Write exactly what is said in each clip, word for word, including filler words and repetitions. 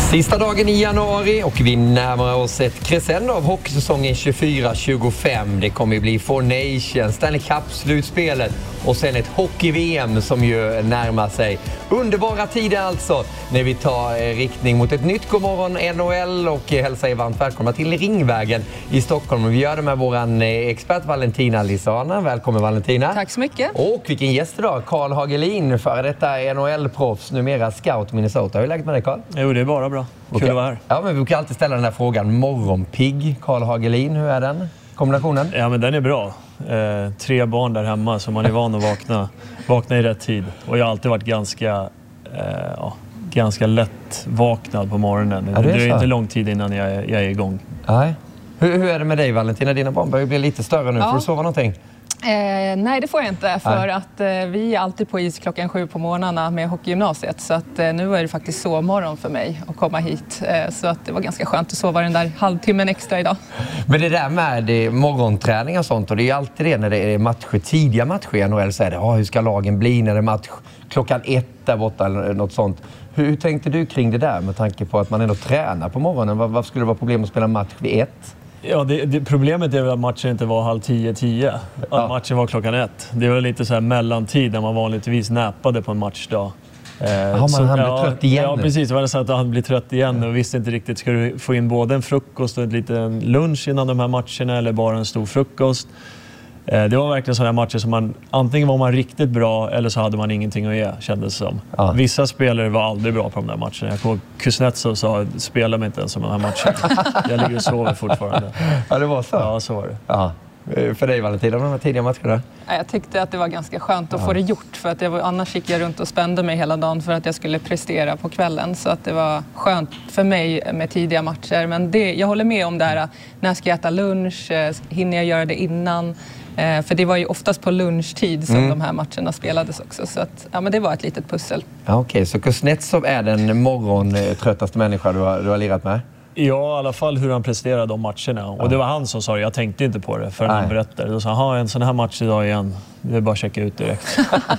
Sista dagen i januari och vi närmar oss ett crescendo av hockeysäsongen tjugofyra tjugofem. Det kommer att bli Four Nations, Stanley Cup-slutspelet och sen ett hockey-V M som ju närmar sig. Underbara tider alltså när vi tar riktning mot ett nytt godmorgon N H L och hälsar er varmt välkomna till Ringvägen i Stockholm. Och vi gör det med våran expert Valentina Lisana. Välkommen Valentina. Tack så mycket. Och vilken gäst idag, Carl Hagelin, före detta N H L-proffs, numera scout Minnesota. Hur är läget med dig Carl? Jo, det är bara bra. Kul okay. att vara här. Ja, men vi kan alltid ställa den här frågan. Morgonpigg, Carl Hagelin, hur är den? Kombinationen? Ja, men den är bra. Eh, tre barn där hemma så man är van att vakna, vakna i rätt tid. Och jag har alltid varit ganska, eh, ja, ganska lätt vaknad på morgonen. Ja, det, det är inte lång tid innan jag, jag är igång. Nej. Hur, hur är det med dig Valentina? Dina barn börjar bli lite större nu. Ja. Får du sova någonting? Eh, nej, det får jag inte för nej. att eh, vi är alltid på is klockan sju på morgnarna med hockeygymnasiet. Så att, eh, nu är det faktiskt sovmorgon för mig att komma hit. Eh, så att det var ganska skönt att sova den där halvtimmen extra idag. Men det där med det, morgonträning och sånt, och det är alltid det när det är matcher, tidiga matcher i N H L, så är det, ah, hur ska lagen bli när det är match klockan ett där borta eller något sånt. Hur, hur tänkte du kring det där med tanke på att man ändå tränar på morgonen? Var, varför skulle det vara problem att spela match vid ett? Ja, det, det, problemet är väl att matchen inte var halv tio, tio. Att ja. matchen var klockan ett. Det var lite så här mellantid när man vanligtvis näpade på en matchdag. Eh, Jaha, man hann ja, bli trött igen. Ja, precis. Det var så att han blev trött igen och visste inte riktigt. Ska du få in både en frukost och en liten lunch innan de här matcherna eller bara en stor frukost? Eh, det var verkligen sådana matcher som man, antingen var man riktigt bra eller så hade man ingenting att ge, kändes som. Ja. Vissa spelare var aldrig bra på de där matcherna. Jag kommer Kuznetsov sa, spela mig inte ens om de här matcherna. Jag ligger och sover fortfarande. Ja, det var så? Ja, så var det. Ja. För dig Valentina, de här tidiga matcherna? Jag tyckte att det var ganska skönt att ja. få det gjort. För att jag var, annars gick jag runt och spände mig hela dagen för att jag skulle prestera på kvällen. Så att det var skönt för mig med tidiga matcher. Men det, jag håller med om det här, när ska jag äta lunch? Hinner jag göra det innan? För det var ju oftast på lunchtid som mm. de här matcherna spelades också. Så att, ja, men det var ett litet pussel. Ja, okej, okay. Så Kuznetsov är den morgontröttaste människa du har, du har lirat med? Ja, i alla fall hur han presterade de matcherna. Och ja. det var han som sa det. Jag tänkte inte på det förrän han berättade. Då sa han, en sån här match idag igen. Det är bara att checka ut direkt.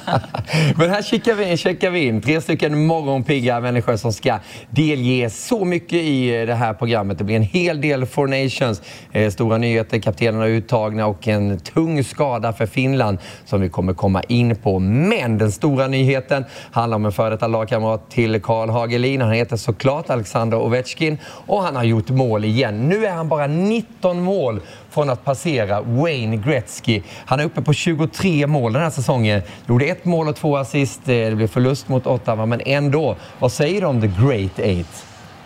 Men här checkar vi, checkar vi in. Tre stycken morgonpigga människor som ska delge så mycket i det här programmet. Det blir en hel del Four Nations. Eh, stora nyheter, kaptenerna uttagna och en tung skada för Finland som vi kommer komma in på. Men den stora nyheten handlar om en före detta lagkamrat till Carl Hagelin. Han heter såklart Alexander Ovechkin och han har gjort mål igen. Nu är han bara nitton mål från att passera Wayne Gretzky. Han är uppe på tjugotre mål den här säsongen. Gjorde ett mål och två assist. Det blev förlust mot Ottawa, men ändå. Vad säger du om The Great Eight?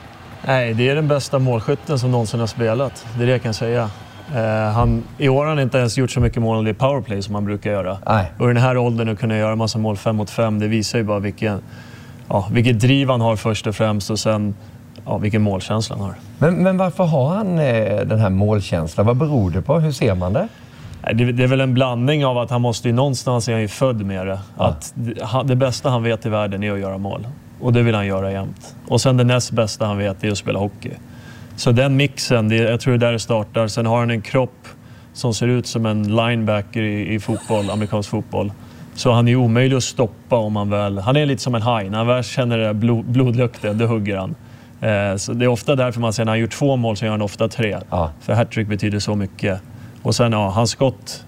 Nej, det är den bästa målskytten som någonsin har spelat. Det är det jag kan säga. Uh, han, I år har han inte ens gjort så mycket mål i powerplay som han brukar göra. Nej. Och i den här åldern att kunna göra massa mål fem mot fem, det visar ju bara vilken, ja, vilket driv han har först och främst och sen ja, vilken målkänsla han har. Men, men varför har han eh, den här målkänslan? Vad beror det på? Hur ser man det? Det, det är väl en blandning av att han måste ju någonstans, är han ju född med det. Ja. Att det, det bästa han vet i världen är att göra mål. Och det vill han göra jämt. Och sen det näst bästa han vet är att spela hockey. Så den mixen, det, jag tror det är där det startar. Sen har han en kropp som ser ut som en linebacker i, i fotboll, amerikansk fotboll. Så han är omöjlig att stoppa om han väl... Han är lite som en haj. När han väl känner det blod, blodlukten, då hugger han. Så det är ofta därför man säger när han gjort två mål så gör han ofta tre. Ja. För hattrick betyder så mycket. Och sen, ja, hans skott...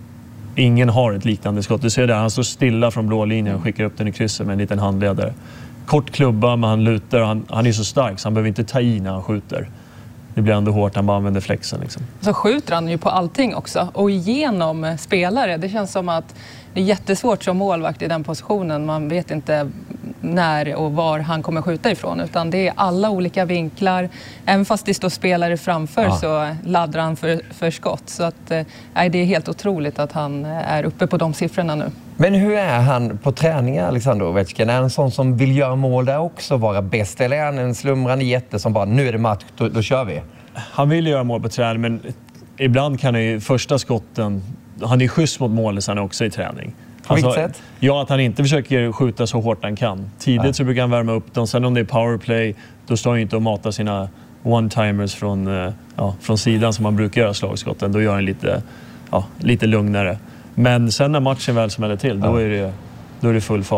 Ingen har ett liknande skott. Du ser där, han står stilla från blå linjen och skickar upp den i krysset med en liten handledare. Kort klubba, men han lutar. Han, han är så stark så han behöver inte ta i när han skjuter. Det blir ändå hårt, han bara använder flexen. Liksom. Så skjuter han ju på allting också. Och igenom spelare. Det känns som att det är jättesvårt som målvakt i den positionen. Man vet inte när och var han kommer skjuta ifrån. Utan det är alla olika vinklar. Även fast det står spelare framför ja. så laddar han för, för skott. Så att, eh, det är helt otroligt att han är uppe på de siffrorna nu. Men hur är han på träningar, Alexander Ovechkin? Är han en sån som vill göra mål där också, vara bäst? Eller är han en slumrande jätte som bara, nu är det match, då, då kör vi? Han vill göra mål på träning, men ibland kan han ju första skotten... Han är schysst mot mål sen också i träning. På vilket alltså, sätt? Ja, att han inte försöker skjuta så hårt han kan. Tidigt ja. så brukar han värma upp dem. Sen om det är powerplay, då står han inte och matar sina one-timers från, ja, från sidan som man brukar göra slagskotten. Då gör han lite, ja, lite lugnare. Men sen när matchen väl smäller till, då är det, då är det full fart.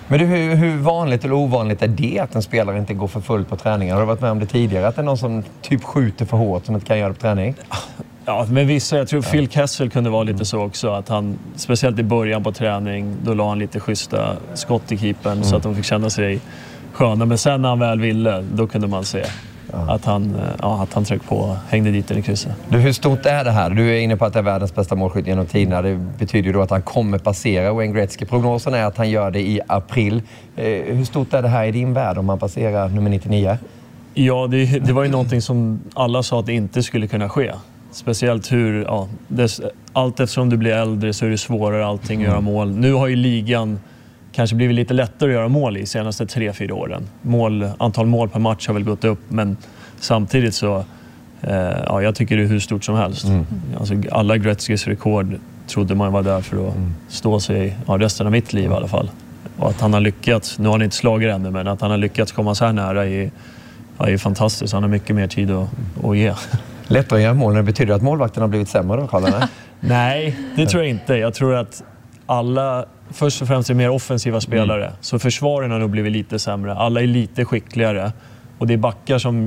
Men du, hur, hur vanligt eller ovanligt är det att en spelare inte går för fullt på träningar? Har du varit med om det tidigare? Att det är någon som typ skjuter för hårt som inte kan göra det på träning? Ja, men vissa, jag tror Phil Kessel kunde vara lite så också. Att han, speciellt i början på träning, då la han lite schyssta skott i keepern mm. så att de fick känna sig sköna. Men sen när han väl ville, då kunde man se ja. att han, ja, att han tryckte på och hängde dit den i krysset. Du, hur stort är det här? Du är inne på att det är världens bästa målskytt genom tiderna. Det betyder ju då att han kommer passera Wayne Gretzky. Prognosen är att han gör det i april. Eh, hur stort är det här i din värld om han passerar nummer nittionio? Ja, det, det var ju någonting som alla sa att det inte skulle kunna ske. Speciellt hur, ja, det, allt eftersom du blir äldre så är det svårare allting att göra mål. Nu har ju ligan kanske blivit lite lättare att göra mål i senaste tre, fyra åren. Mål, antal mål per match har väl gått upp, men samtidigt så, eh, ja, jag tycker det är hur stort som helst. Mm. Alltså, alla Gretzkys rekord trodde man var där för att mm. stå sig ja, resten av mitt liv i alla fall. Och att han har lyckats, nu har han inte slagit ännu, men att han har lyckats komma så här nära är, ja, är fantastiskt. Han har mycket mer tid att, att ge. Lättare att göra mål, det betyder att målvakten har blivit sämre då, Karl? Nej, det tror jag inte. Jag tror att alla, först och främst är mer offensiva spelare. Mm. Så försvaren har nog blivit lite sämre. Alla är lite skickligare. Och det är backar som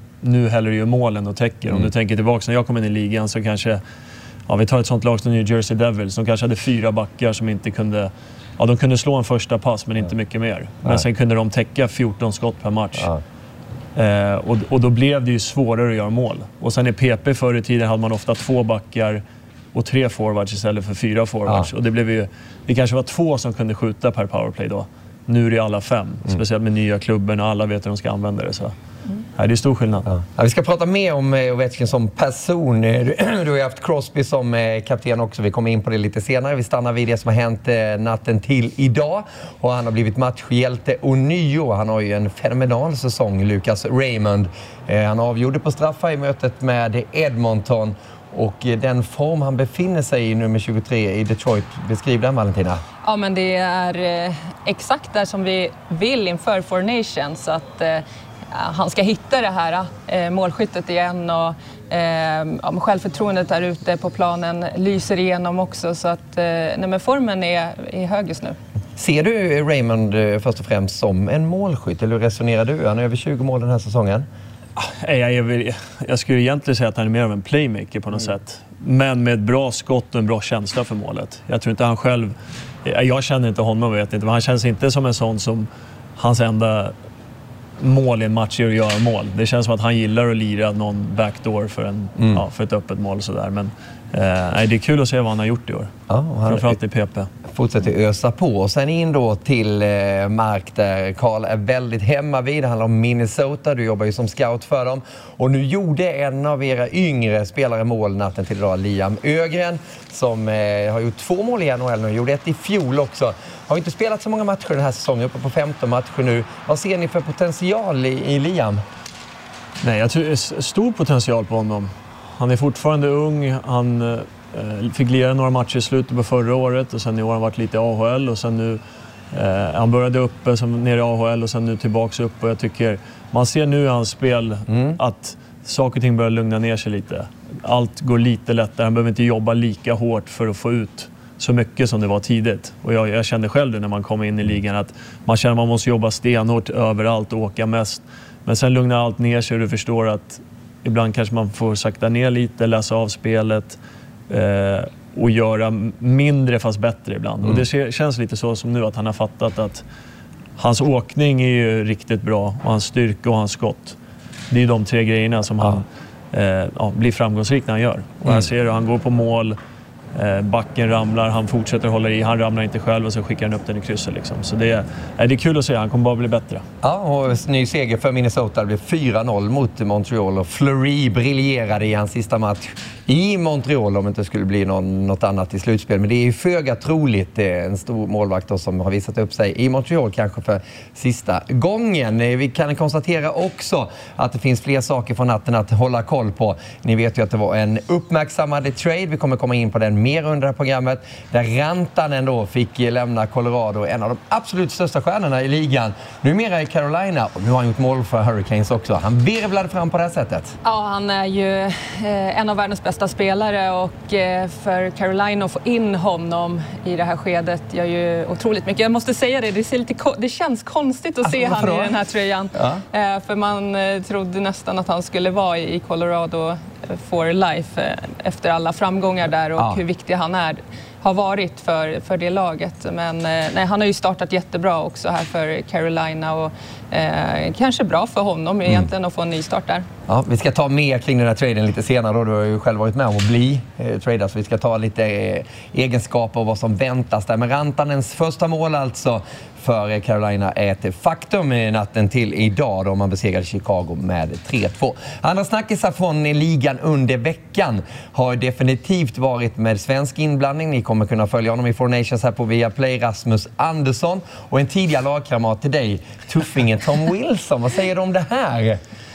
nu hellre gör målen och täcker. Mm. Om du tänker tillbaka när jag kom in i ligan så kanske, ja, vi tar ett sånt lag som New Jersey Devils. De kanske hade fyra backar som inte kunde, ja, de kunde slå en första pass men inte mycket mer. Men Nej. sen kunde de täcka fjorton skott per match. Ja. Eh, och, och då blev det ju svårare att göra mål. Och sen i P P förr i tiden hade man ofta två backar och tre forwards istället för fyra forwards. Ja. Och det blev ju, det kanske var två som kunde skjuta per powerplay då. Nu är det alla fem, mm. speciellt med nya klubben och alla vet hur de ska använda det. Så. Mm. Ja, det är stor skillnad. Ja. Ja, vi ska prata mer om Ovechkin som person. Du, du har ju haft Crosby som eh, kapten också. Vi kommer in på det lite senare. Vi stannar vid det som har hänt eh, natten till idag. Och han har blivit matchhjälte och nio. Han har ju en fenomenal säsong, Lucas Raymond. Eh, han avgjorde på straffar i mötet med Edmonton. Och den form han befinner sig i, nummer tjugotre i Detroit, beskriv den, Valentina. Ja, men det är eh, exakt där som vi vill inför Four Nations, att eh, han ska hitta det här eh, målskyttet igen, och eh, ja, självförtroendet där ute på planen lyser igenom också, så att eh, nej, men formen är, är hög just nu. Ser du Raymond eh, först och främst som en målskytt, eller hur resonerar du? Han är över tjugo mål den här säsongen. Jag, jag, jag skulle egentligen säga att han är mer av en playmaker på något mm. sätt. Men med ett bra skott och en bra känsla för målet. Jag tror inte han själv... Jag känner inte honom, vet inte, men han känns inte som en sån som hans enda mål i en match är att göra mål. Det känns som att han gillar att lira någon backdoor för, en, mm. ja, för ett öppet mål och sådär. Men eh, det är kul att se vad han har gjort i år. Ja, framförallt i P P. Fortsätter ösa på. Och sen in då till eh, mark där Karl är väldigt hemma vid. Det handlar om Minnesota. Du jobbar ju som scout för dem. Och nu gjorde en av era yngre spelare mål natten till idag, Liam Ögren, som eh, har gjort två mål i N H L nu. Gjorde ett i fjol också. Har inte spelat så många matcher den här säsongen, uppe på femton matcher nu. Vad ser ni för potential i, i Liam? Nej, jag tror det är stor potential på honom. Han är fortfarande ung. Han eh, fick lira några matcher i slutet på förra året, och sen i år har han varit lite i A H L, och sen nu eh, han började uppe, sen ner i A H L och sen nu tillbaks upp, och jag tycker man ser nu i hans spel mm. att saker och ting börjar lugna ner sig lite. Allt går lite lättare. Han behöver inte jobba lika hårt för att få ut så mycket som det var tidigt. Och jag, jag kände själv det när man kom in i ligan, att man känner att man måste jobba stenhårt överallt och åka mest. Men sen lugnar allt ner sig, och du förstår att ibland kanske man får sakta ner lite, läsa av spelet eh, och göra mindre fast bättre ibland. Mm. Och det känns lite så som nu, att han har fattat att hans åkning är ju riktigt bra, och hans styrka och hans skott. Det är de tre grejerna som han eh, ja, blir framgångsrik när han gör. Och här mm. ser du, han går på mål, eh, backen ramlar, han fortsätter hålla i, han ramlar inte själv, och så skickar han upp den i krysset liksom. Så det är, det är kul att se, han kommer bara bli bättre. Ja, och ny seger för Minnesota. Det blev fyra noll mot Montreal, och Fleury briljerade i hans sista match i Montreal, om det inte skulle bli någon, något annat i slutspel. Men det är ju föga troligt, det är en stor målvakt då, som har visat upp sig i Montreal kanske för sista gången. Vi kan konstatera också att det finns fler saker från natten att hålla koll på. Ni vet ju att det var en uppmärksammad trade. Vi kommer komma in på den Ryssland mer under det här programmet. Där Rantanen då fick lämna Colorado, en av de absolut största stjärnorna i ligan. Numera i Carolina, och nu har han gjort mål för Hurricanes också. Han virvlade fram på det här sättet. Ja, han är ju eh, en av världens bästa spelare och eh, för Carolina att få in honom i det här skedet gör ju otroligt mycket. Jag måste säga det, det, ser lite, det känns konstigt att se han i den här tröjan. Ja. Eh, för man eh, trodde nästan att han skulle vara i Colorado for life eh, efter alla framgångar där och ja. hur viktig han är. Har varit för, för det laget. Men eh, nej, han har ju startat jättebra också här för Carolina och eh, kanske bra för honom egentligen mm. att få en ny start där. Ja, vi ska ta mer kring den här traden lite senare då. Du har ju själv varit med om att bli eh, trader, så vi ska ta lite eh, egenskaper och vad som väntas där. Men Rantanens första mål alltså för Carolina är ett faktum i natten till idag då man besegrade Chicago med tre två. Andra snackisar från ligan under veckan har definitivt varit med svensk inblandning. Ni kommer kunna följa honom i Four Nations här på Viaplay, Rasmus Andersson, och en tidigare lagkamrat till dig, tuffingen Tom Wilson. Vad säger du om det här?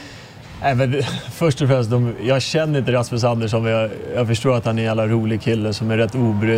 Nej, men, först och främst, de, jag känner inte Rasmus Andersson, men jag, jag förstår att han är en jävla rolig kille som är rätt obrydd.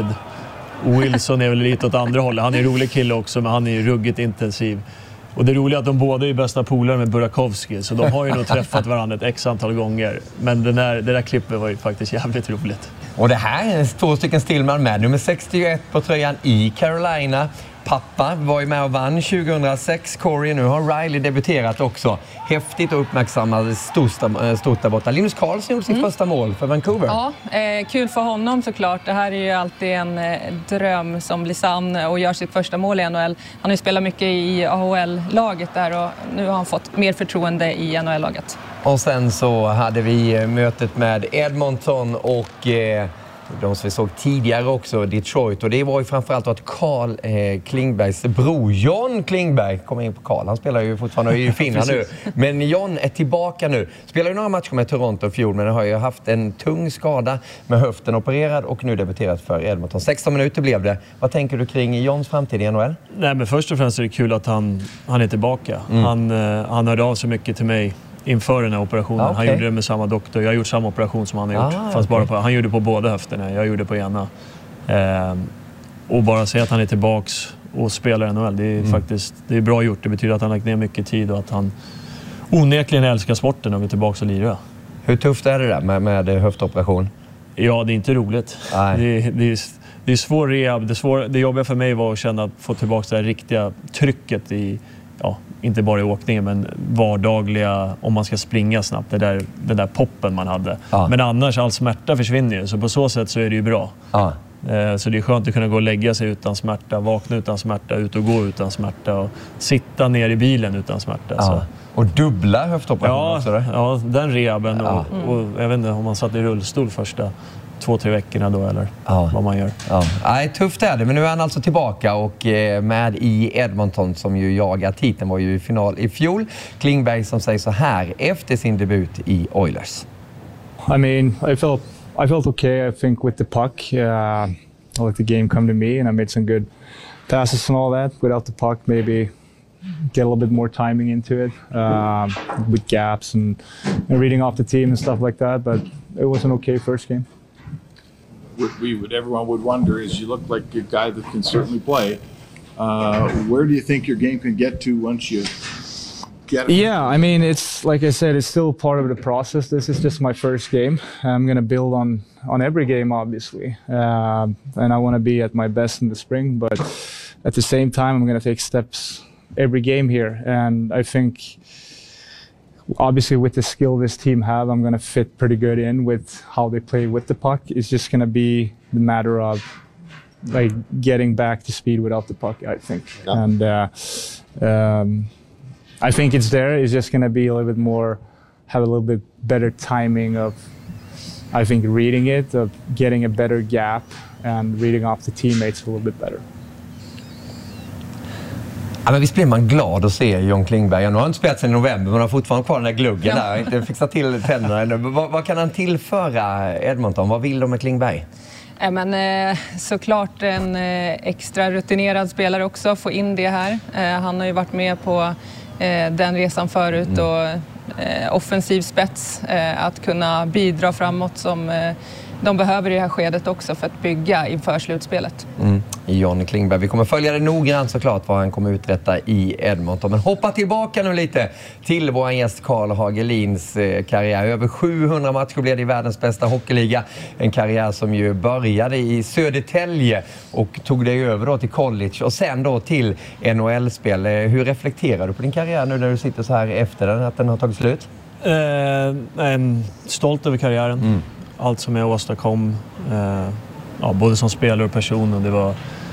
Wilson är väl lite åt andra hållet. Han är en rolig kille också, men han är ju ruggigt intensiv. Och det roliga är att de båda är bästa polare med Burakovsky, så de har ju nog träffat varandra ett x antal gånger. Men den där, det där klippet var ju faktiskt jävligt roligt. Och det här är två stycken Stillman med nummer sextioett på tröjan i Carolina. Pappa var ju med och vann tjugohundrasex. Corey, nu har Riley debuterat också. Häftigt och uppmärksammat stort, stort där borta. Linus Karlsson gjorde sitt mm. första mål för Vancouver. Ja, eh, kul för honom såklart. Det här är ju alltid en eh, dröm som blir sann och gör sitt första mål i N H L. Han har ju spelat mycket i A H L-laget där och nu har han fått mer förtroende i N H L-laget. Och sen så hade vi mötet med Edmonton och... Eh, de som vi såg tidigare också, Detroit. Och det var ju framförallt att Carl eh, Klingbergs bror John Klingberg kommer in på Carl. Han spelar ju fortfarande i Finland nu. Men John är tillbaka nu. Spelar ju några matcher med Toronto i fjol, men har ju haft en tung skada med höften opererad och nu debuterat för Edmonton. sexton minuter blev det. Vad tänker du kring Johns framtid i N H L? Nej, men först och främst är det kul att han, han är tillbaka. Mm. Han, eh, han hörde av sig mycket till mig inför den här operationen. Ah, okay. Han gjorde det med samma doktor. Jag har gjort samma operation som han har gjort. Ah, fast okay. bara på, han gjorde på båda höfterna. Jag gjorde på ena. Eh, och bara säga att han är tillbaks och spelar N H L. Det är mm. faktiskt det är bra gjort. Det betyder att han har lagt ner mycket tid och att han onekligen älskar sporten och är tillbaks och lirar. Hur tufft är det där med, med höftoperation? Ja, det är inte roligt. Det, det, är, det är svår rehab. Det, svår, det jobbiga för mig var att känna att få tillbaka det här riktiga trycket i... Ja, inte bara i åkningen, men vardagliga, om man ska springa snabbt, det där, den där poppen man hade. Ja. Men annars, all smärta försvinner ju, så på så sätt så är det ju bra. Ja. Så det är skönt att kunna gå och lägga sig utan smärta, vakna utan smärta, ut och gå utan smärta och sitta ner i bilen utan smärta. Ja. Så. Och dubbla höftoperationer ja, också? Då? Ja, den rehaben ja. och, och jag vet inte om man satt i rullstol första två, tre veckorna då, eller ja. vad man gör. Ja. Nej, tufft är det, men nu är han alltså tillbaka och eh, med i Edmonton som ju jagar titeln, var ju i final i fjol. Klingberg som säger så här efter sin debut i Oilers. I mean, I felt I felt okay, I think, with the puck. Uh, I let the game come to me and I made some good passes and all that. Without the puck, maybe get a little bit more timing into it uh, with gaps and, and reading off the team and stuff like that, but it was an okay first game. What we would, everyone would wonder is, you look like a guy that can certainly play. Uh, where do you think your game can get to once you get it? Yeah, I mean, it's like I said, it's still part of the process. This is just my first game. I'm going to build on, on every game, obviously. Uh, and I want to be at my best in the spring. But at the same time, I'm going to take steps every game here. And I think... Obviously, with the skill this team have, I'm going to fit pretty good in with how they play with the puck. It's just going to be the matter of like getting back to speed without the puck, I think. Yeah. And uh, um, I think it's there. It's just going to be a little bit more, have a little bit better timing of, I think, reading it, of getting a better gap and reading off the teammates a little bit better. Ja, men visst blir man glad att se John Klingberg. Nu har han inte spelat sedan i november, men har fortfarande kvar den där gluggen ja. där. Inte fixat till tänderna ännu. Vad, vad kan han tillföra Edmonton? Vad vill de med Klingberg? Ja, men, eh, såklart en eh, extra rutinerad spelare också. Få in det här. Eh, han har ju varit med på eh, den resan förut. Mm. Och eh, offensiv spets. Eh, att kunna bidra framåt som... Eh, de behöver i det här skedet också för att bygga inför slutspelet. Mm. John Klingberg. Vi kommer följa det noggrant såklart vad han kommer uträtta i Edmonton. Men hoppa tillbaka nu lite till vår gäst Carl Hagelins eh, karriär. Över sjuhundra matcher blev det i världens bästa hockeyliga. En karriär som ju började i Södertälje och tog dig över då till college och sen då till N H L-spel. Hur reflekterar du på din karriär nu när du sitter så här efter den, att den har tagit slut? Eh, en stolt över karriären. Mm. Allt som jag åstadkom, eh, ja, både som spelare och person. Och det var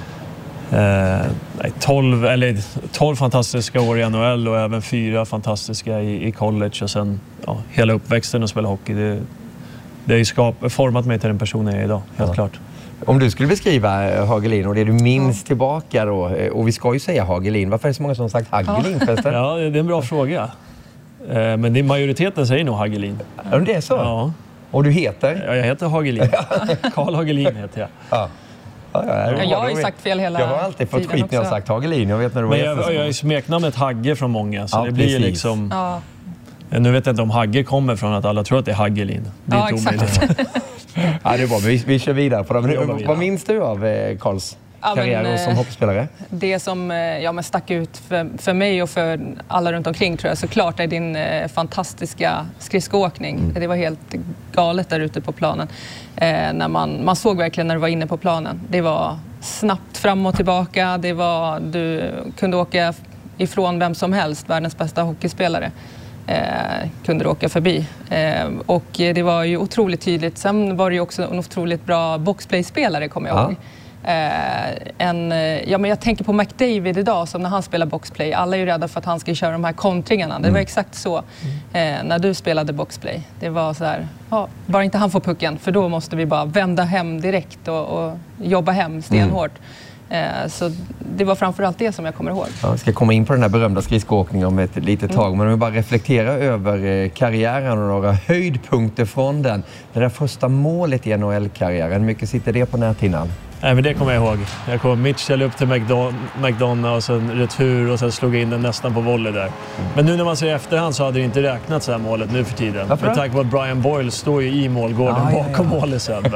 eh, nej, tolv, eller tolv fantastiska år i N H L och även fyra fantastiska i, i college. Och sen ja, hela uppväxten och spela hockey. Det, det har ju skap, format mig till den personen jag är idag, helt ja. klart. Om du skulle beskriva Hagelin och det du minns ja. tillbaka då, och vi ska ju säga Hagelin. Varför är det så många som har sagt Hagelin ja. förresten? Ja, det är en bra fråga. Eh, men det, majoriteten säger nog Hagelin. Ja, det är så? Ja. Och du heter? Ja, jag heter Hagelin. Carl Hagelin heter jag. Ja. Ja, ja, ja, jag har ju sagt fel hela Jag har alltid fått skit när jag har sagt Hagelin. Jag vet när du var Men jag, jag är smeknamnet Hagge från många. Så ja, det blir precis. liksom... Ja. Nu vet jag inte om Hagge kommer från att alla tror att det är Hagelin. Det är ja, inte omöjligt. Ja, det är bra. Vi, vi kör vidare på det. vidare. Vad minns du av eh, Carls ja, karriär men, som hockeyspelare? Det som ja, men stack ut för, för mig och för alla runt omkring tror jag såklart är din eh, fantastiska skridskoåkning. Mm. Det var helt galet där ute på planen. Eh, när man, man såg verkligen när du var inne på planen. Det var snabbt fram och tillbaka. Det var, du kunde åka ifrån vem som helst, världens bästa hockeyspelare. Eh, kunde du åka förbi. Eh, och det var ju otroligt tydligt. Sen var det ju också en otroligt bra boxplay-spelare, kommer jag ja. ihåg. Eh, en, ja, men jag tänker på McDavid idag, som när han spelar boxplay. Alla är ju rädda för att han ska köra de här kontringarna. Det var exakt så eh, när du spelade boxplay. Det var så här, ja, bara inte han får pucken, för då måste vi bara vända hem direkt och, och jobba hem stenhårt. Mm. Så det var framförallt det som jag kommer ihåg. Ja, vi ska komma in på den här berömda skridskoåkningen om ett litet tag. Mm. Men om vi bara reflektera över karriären och några höjdpunkter från den. Det där första målet i N H L-karriären, hur mycket sitter det på näthinnan? Nej, men det kommer jag ihåg. Jag kom Mitchell upp till McDon- McDonough och sen retur och sen slog in den nästan på volley där. Mm. Men nu när man ser i efterhand så hade det inte räknats det här målet nu för tiden. Varför? Med tanke på att Brian Boyle står ju i målgården ah, bakom ja, ja. målet sen.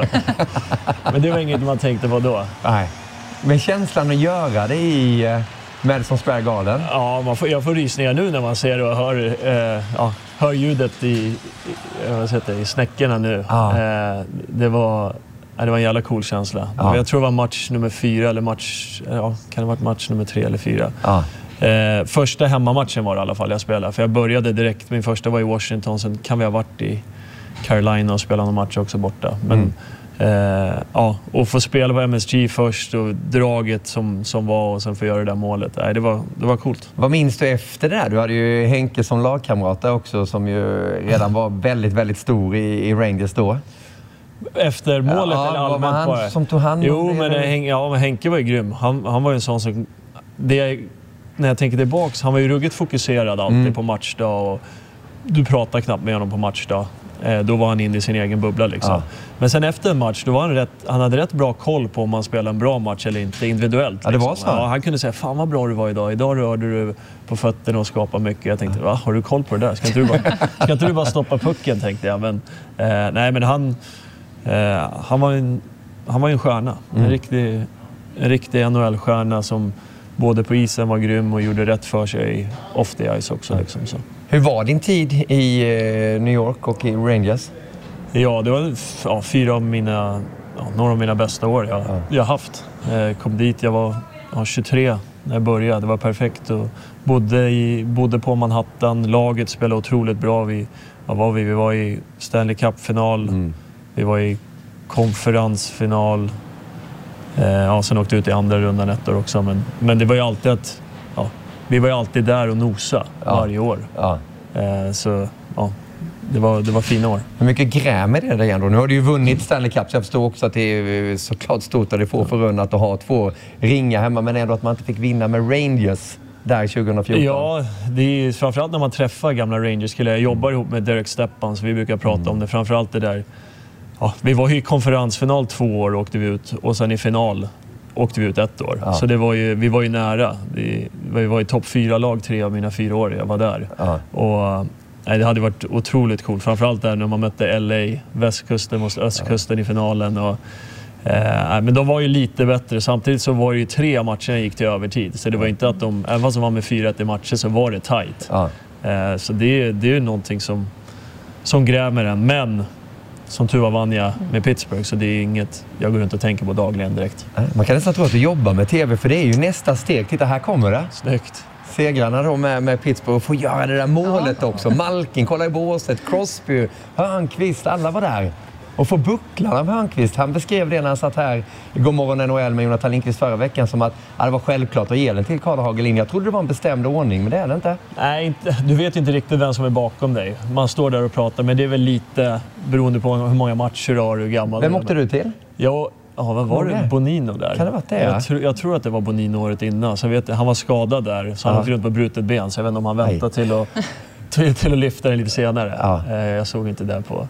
Men det var inget man tänkte på då. Nej. Men känslan att göra det i uh, Madison Square Garden? Ja, man får, jag får rysningar nu när man ser och hör, eh, ja, hör ljudet i, i, vad heter det, i snäckorna nu. Ah. Eh, det var... Ja, det var en jävla cool känsla. Ja. Jag tror det var match nummer fyra eller match... Ja, kan det ha varit match nummer tre eller fyra. Ja. Eh, första hemmamatchen var det i alla fall jag spelade. För jag började direkt. Min första var i Washington. Sen kan vi ha varit i Carolina och spelat någon match också borta. Men mm. eh, ja, och få spela på M S G först och draget som, som var och sen få göra det där målet. Nej, det var, det var coolt. Vad minns du efter det där? Du hade ju Henke som lagkamrat där också som ju redan var väldigt, väldigt stor i, i Rangers då. Efter målet ja, eller allmänt han bara. Som tog hand om jo, men, det, ja, men Henke var ju grym. Han, han var ju en sån som... Det, när jag tänker tillbaks, han var ju ruggigt fokuserad alltid mm. på matchdag. Och du pratade knappt med honom på matchdag. Eh, då var han inne i sin egen bubbla liksom. Ja. Men sen efter en match, då var han rätt... Han hade rätt bra koll på om man spelade en bra match eller inte, individuellt. Liksom. Ja, det var så. Ja, han kunde säga, fan vad bra du var idag. Idag rörde du på fötterna och skapade mycket. Jag tänkte, va? Har du koll på det där? Ska inte du bara, ska inte du bara stoppa pucken, tänkte jag. Men, eh, nej, men han... Uh, han var en, han var en stjärna. Mm. En riktig, en riktig N H L-stjärna som både på isen var grym och gjorde rätt för sig off the ice också. Liksom, så. Hur var din tid i uh, New York och i Rangers? Ja, det var ja, fyra av mina, ja, några av mina bästa år jag, ja. jag haft. Uh, kom dit, jag var ja, tjugotre när jag började. Det var perfekt. Och bodde, i, bodde på Manhattan. Laget spelade otroligt bra. Vi, vad var vi? Vi var i Stanley Cup-final. Mm. Vi var i konferensfinal. Eh, ja, sen åkte ut i andra rundan ett år också. Men, men det var ju alltid att... Ja, vi var ju alltid där och nosa ja. varje år. Ja. Eh, så ja, det var, det var fina år. Hur mycket gräm är det där ändå? Nu har du ju vunnit Stanley Cup. Så jag förstår också att det är såklart stort att det får förunnat att ha två ringar hemma. Men ändå att man inte fick vinna med Rangers där tjugohundrafjorton. Ja, det är framförallt när man träffar gamla Rangers-killar. Jag jobbar ihop med Derek Stepan, så vi brukar prata mm. om det. Framförallt det där... Ja, vi var i konferensfinal två år åkte vi ut och sen i final åkte vi ut ett år. Ja. Så det var ju, vi var ju nära. Vi, vi var i topp fyra lag tre av mina fyra år jag var där. Ja. Och nej, det hade varit otroligt coolt. Framförallt där när man mötte L A, västkusten mot östkusten ja. i finalen. Och, eh, men de var ju lite bättre. Samtidigt så var det ju tre matcher gick till övertid. Så det var inte att de, även som var med fyra ett i matcher så var det tight. Ja. Eh, så det, det är ju någonting som, som grämer en. Men som tur var vann jag med Pittsburgh, så det är inget jag går runt och tänker på dagligen direkt. Man kan nästan tro att du jobbar med tv, för det är ju nästa steg. Titta, här kommer det. Snyggt. Segrarna då med, med Pittsburgh och få göra det där målet ja. också. Malkin, kolla i båset, Crosby, Hörnqvist, alla var där. Och få bucklarna med Hörnqvist. Han beskrev det när han satt här i Godmorgon N H L med Jonathan Lindqvist förra veckan som att ja, det var självklart att ge den till Carl Hagelin. Jag trodde det var en bestämd ordning, men det är det inte. Nej, inte, du vet inte riktigt vem som är bakom dig. Man står där och pratar, men det är väl lite beroende på hur många matcher du har och hur gammal. Vem åkte du till? Ja, ja vad var det? Bonino där. Kan det vara det? Jag, tro, jag tror att det var Bonino året innan. Så jag vet, han var skadad där, så han ja. åkte runt på brutet ben. Så jag vet inte om han väntade till att, till, till att lyfta den lite senare. Ja. Jag såg inte det på...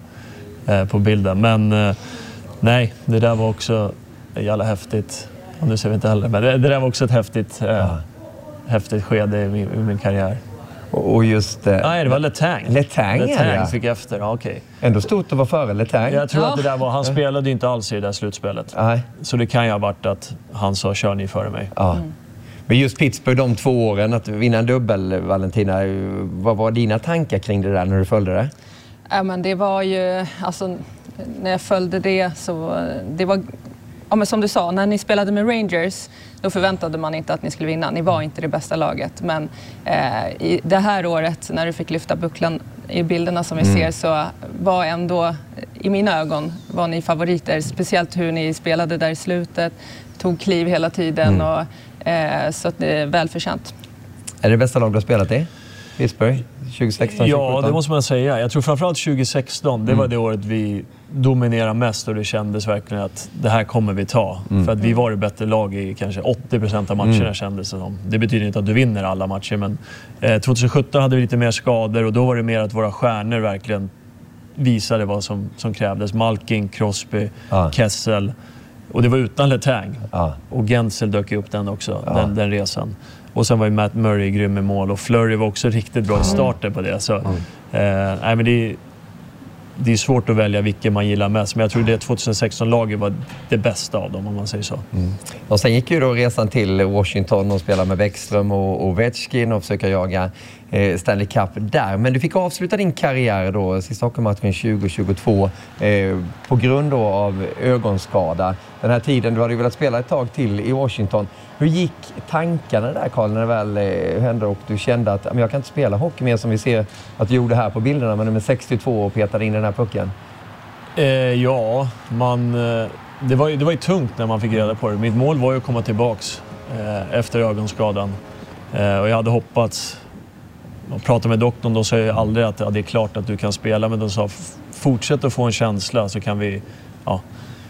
på bilden, men eh, nej, det där var också jävla häftigt. Och nu ser vi inte heller, men det, det där var också ett häftigt eh, ja. häftigt skede i min, i min karriär. Och just eh, nej, det var Letang. Letang, Letang ja. fick efter. Ja, okej. Okay. Ändå stort att vara före Letang. Jag tror ja. att det där var, han spelade ju inte alls i det där slutspelet. Nej. Så det kan ju ha varit att han sa kör ni före mig. Ja. Mm. Men just Pittsburgh de två åren att vinna en dubbel, Valentina, vad var dina tankar kring det där när du följde det? Ja, men det var ju, alltså, när jag följde det så, det var, ja, men som du sa, när ni spelade med Rangers, då förväntade man inte att ni skulle vinna. Ni var inte det bästa laget, men eh, i det här året, när du fick lyfta bucklan i bilderna som vi mm. ser, så var ändå, i mina ögon, var ni favoriter. Speciellt hur ni spelade där i slutet, tog kliv hela tiden, mm. och, eh, så att det är välförtjänt. Är det bästa lag du har spelat i? Pittsburgh? tjugo sexton, tjugo sjutton? Ja, det måste man säga. Jag tror framförallt tjugo sexton, det mm. var det året vi dominerade mest och det kändes verkligen att det här kommer vi ta. Mm. För att vi var det bättre lag i kanske åttio procent av matcherna mm. kändes det som. Det betyder inte att du vinner alla matcher, men eh, tjugo sjutton hade vi lite mer skador och då var det mer att våra stjärnor verkligen visade vad som, som krävdes. Malkin, Crosby, ah. Kessel. Och det var utan Letang. Ah. Och Gensel dök upp den också, ah. den, den resan. Och sen var ju Matt Murray grym med mål och Fleury var också riktigt bra i starten på det. Så, mm. eh, nej, men det, är, det är svårt att välja vilken man gillar mest. Men jag tror det tjugo sexton-laget var det bästa av dem, om man säger så. Mm. Och sen gick ju då resan till Washington och spela med Bäckström och Ovechkin och försöka jaga eh, Stanley Cup där. Men du fick avsluta din karriär då, sista hockeymatchen tjugo tjugotvå, eh, på grund då av ögonskada. Den här tiden, du hade ju velat spela ett tag till i Washington. Hur gick tankarna där, Carl, när det väl eh, hände och du kände att jag kan inte spela hockey mer som vi ser att du gjorde här på bilderna, men nummer sextiotvå och petade in den här pucken? Eh, ja, man, eh, det, var ju, det var ju tungt när man fick reda på det. Mitt mål var ju att komma tillbaks eh, efter ögonskadan. Eh, och jag hade hoppats, och pratade med doktorn, då sa jag aldrig att ja, det är klart att du kan spela, men de sa fortsätt att få en känsla så kan vi... Ja,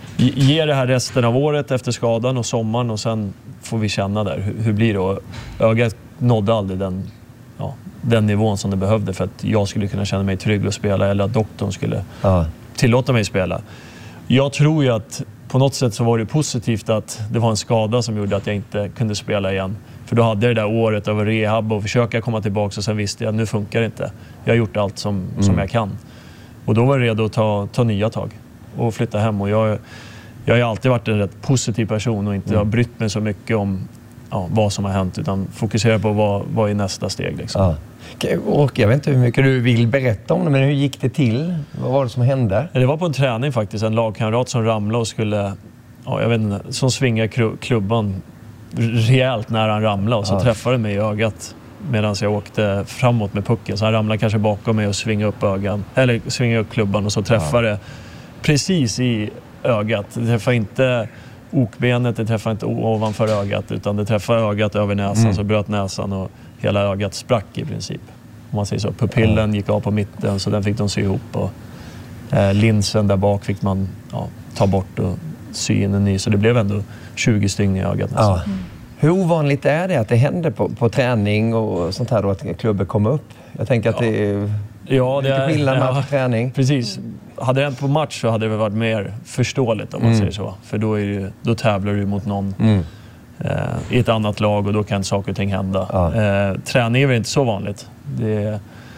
ge det här resten av året efter skadan och sommaren och sen får vi känna där. Hur, hur blir det? Och ögat nådde aldrig den, ja, den nivån som det behövde för att jag skulle kunna känna mig trygg att spela eller att doktorn skulle ja. tillåta mig spela. Jag tror ju att på något sätt så var det positivt att det var en skada som gjorde att jag inte kunde spela igen. För då hade jag det där året av rehab och försöka komma tillbaka och sen visste jag att nu funkar det inte. Jag har gjort allt som, mm. som jag kan. Och då var jag redo att ta, ta nya tag och flytta hem. Och jag, jag har alltid varit en rätt positiv person och inte mm. har brytt mig så mycket om ja, vad som har hänt, utan fokusera på vad, vad är nästa steg. Liksom. Ja. Och jag vet inte hur mycket du vill berätta om det, men hur gick det till? Vad var det som hände? Det var på en träning faktiskt, en lagkamrat som ramlade och skulle, ja, jag vet inte, som svingade klubban rejält när han ramlade och så ja. träffade mig i ögat medan jag åkte framåt med pucken. Så han ramlade kanske bakom mig och svingade upp ögan, eller svingade upp klubban och så träffade ja. precis i ögat. Det träffade inte okbenet, det träffade inte ovanför ögat, utan det träffade ögat över näsan, mm. så bröt näsan och hela ögat sprack i princip. Om man säger så. Pupillen gick av på mitten så den fick de sy ihop och eh, linsen där bak fick man ja, ta bort och sy in en ny. Så det blev ändå tjugo stygn i ögat nästan. Ja. Mm. Hur ovanligt är det att det händer på, på träning och sånt här då, att klubben kommer upp? Jag tänker att ja. det är ja, det är skillnad ja, på träning. Precis. Hade det hänt på match så hade det varit mer förståeligt om man mm. säger så. För då, är det, då tävlar du mot någon mm. eh, i ett annat lag och då kan saker och ting hända. Ja. Eh, träning är väl inte så vanligt. Det,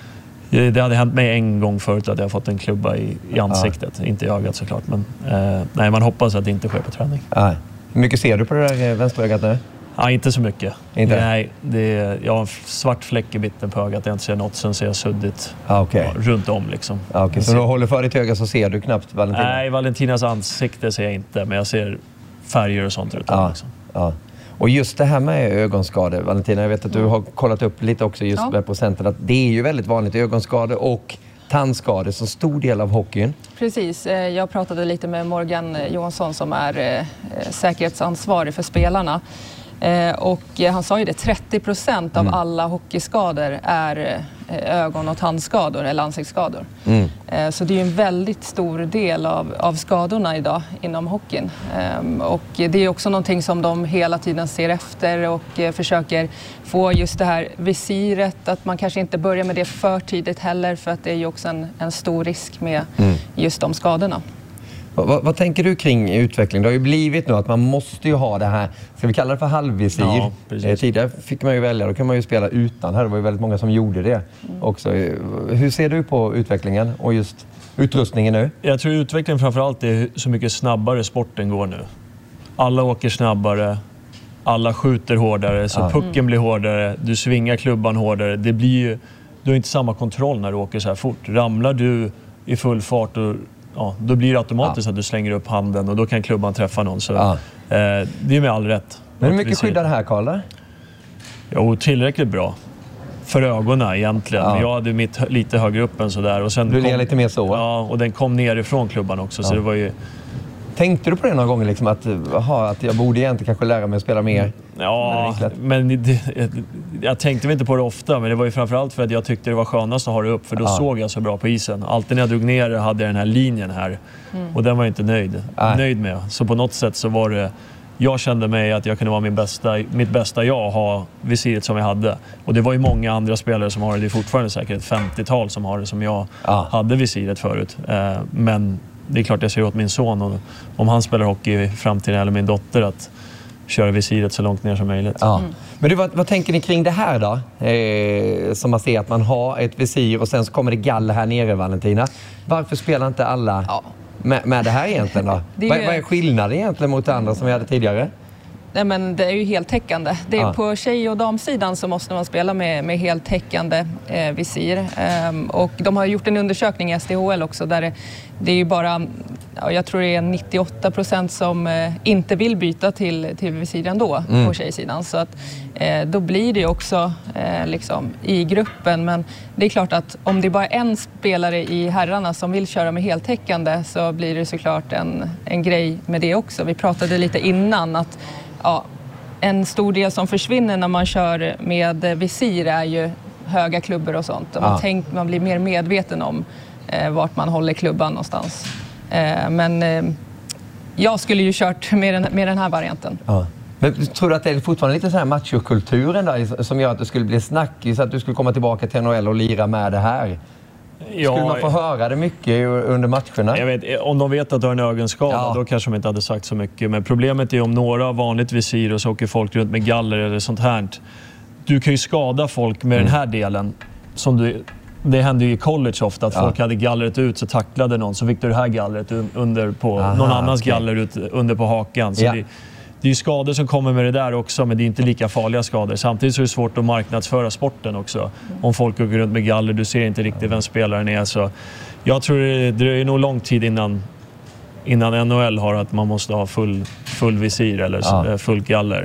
Det hade hänt mig en gång förut att jag fått en klubba i, i ansiktet. Ja. Inte i ögat såklart. Men eh, nej, man hoppas att det inte sker på träning. Nej. Hur mycket ser du på det där vänsterögat nu? Ja, inte så mycket. Inte? Nej, det är, jag har en svart fläck i mitten på ögat. Jag inte ser något, sen ser jag suddigt ah, okay. ja, runt om. Liksom. Ah, okay. Så när du håller för ditt öga så ser du knappt Valentina? Nej, Valentinas ansikte ser jag inte. Men jag ser färger och sånt runt om. Ah, liksom. ah. Och just det här med ögonskador, Valentina, jag vet att du har kollat upp lite också just ja. med procenten. Att det är ju väldigt vanligt, ögonskador och tandskador som stor del av hockeyn. Precis, jag pratade lite med Morgan Johansson som är säkerhetsansvarig för spelarna. Och han sa ju det, trettio procent av mm. alla hockeyskador är ögon- och tandskador eller ansiktsskador. Mm. Så det är ju en väldigt stor del av, av skadorna idag inom hockeyn. Och det är också någonting som de hela tiden ser efter och försöker få just det här visiret, att man kanske inte börjar med det för tidigt heller, för att det är ju också en, en stor risk med mm. just de skadorna. Vad, vad tänker du kring utveckling? Det har ju blivit nu att man måste ju ha det här, ska vi kalla det för halvvisir? Ja, eh, tidigare fick man ju välja, då kan man ju spela utan. Här det var ju väldigt många som gjorde det mm. också. Hur ser du på utvecklingen och just utrustningen nu? Jag tror utvecklingen framförallt är så mycket snabbare sporten går nu. Alla åker snabbare, alla skjuter hårdare, så ja. pucken mm. blir hårdare, du svingar klubban hårdare. Det blir ju, du har inte samma kontroll när du åker så här fort. Ramlar du i full fart och ja, då blir det automatiskt ja. att du slänger upp handen och då kan klubban träffa någon. Så, ja. eh, det är med all rätt. Men hur mycket skyddar det här, Karl? Jo, tillräckligt bra. För ögonen egentligen. Ja. Jag hade mitt lite högre upp än sådär. Och sen du kom, är lite mer så? Ja, och den kom nerifrån klubban också. Ja. Så det var ju... Tänkte du på det några gånger, liksom, att, aha, att jag borde egentligen kanske lära mig att spela mer? Ja, men det, jag tänkte väl inte på det ofta, men det var ju framförallt för att jag tyckte det var skönast att ha det upp, för då ja. såg jag så bra på isen. Alltid när jag drog ner det hade jag den här linjen här mm. och den var jag inte nöjd, nöjd med. Så på något sätt så var det, jag kände mig att jag kunde vara min bästa, mitt bästa jag, ha visiret som jag hade. Och det var ju många andra spelare som har det, det är fortfarande säkert ett femtiotal som har det som jag ja. hade visiret förut. Men det är klart jag ser åt min son, och om han spelar hockey i framtiden, eller min dotter, att köra visiret så långt ner som möjligt. Ja. Mm. Men du, vad, vad tänker ni kring det här då? Eh, som man ser att man har ett visir och sen så kommer det galler här nere, Valentina. Varför spelar inte alla ja. med, med det här egentligen då? Det är vad, vad är skillnaden egentligen mot andra som vi hade tidigare? Nej, men det är ju heltäckande. Det är ja. På tjej- och damsidan så måste man spela med, med heltäckande eh, visir. Ehm, och de har gjort en undersökning i S D H L också där det, det är ju bara, ja, jag tror det är nittioåtta procent som eh, inte vill byta till, till visir ändå mm. på tjejsidan. Så att eh, då blir det också eh, liksom i gruppen. Men det är klart att om det är bara en spelare i herrarna som vill köra med heltäckande, så blir det såklart en, en grej med det också. Vi pratade lite innan att ja, en stor del som försvinner när man kör med visir är ju höga klubbor och sånt. Och man, ja. tänk, man blir mer medveten om eh, vart man håller klubban någonstans. Eh, men eh, jag skulle ju kört med den, med den här varianten. Ja. Men tror du att det är fortfarande lite så här machokulturen där som gör att det skulle bli snackigt, så att du skulle komma tillbaka till N H L och lira med det här? Skulle ja, man få höra det mycket under matcherna? Jag vet, om de vet att du har en ögonskada, ja. då kanske de inte hade sagt så mycket. Men problemet är om några har vanligt visir och så åker folk runt med galler eller sånt här. Du kan ju skada folk med mm. den här delen. Som du, det hände ju i college ofta att ja. folk hade gallret ut, så tacklade någon, så fick du det här gallret under på Aha, någon annans okay. galler ut under på hakan. Så ja. det, det är ju skador som kommer med det där också, men det är inte lika farliga skador. Samtidigt så är det svårt att marknadsföra sporten också. Om folk går runt med galler, du ser inte riktigt vem spelaren är. Så jag tror det dröjer nog lång tid innan, innan N H L har att man måste ha full, full visir eller ja. full galler.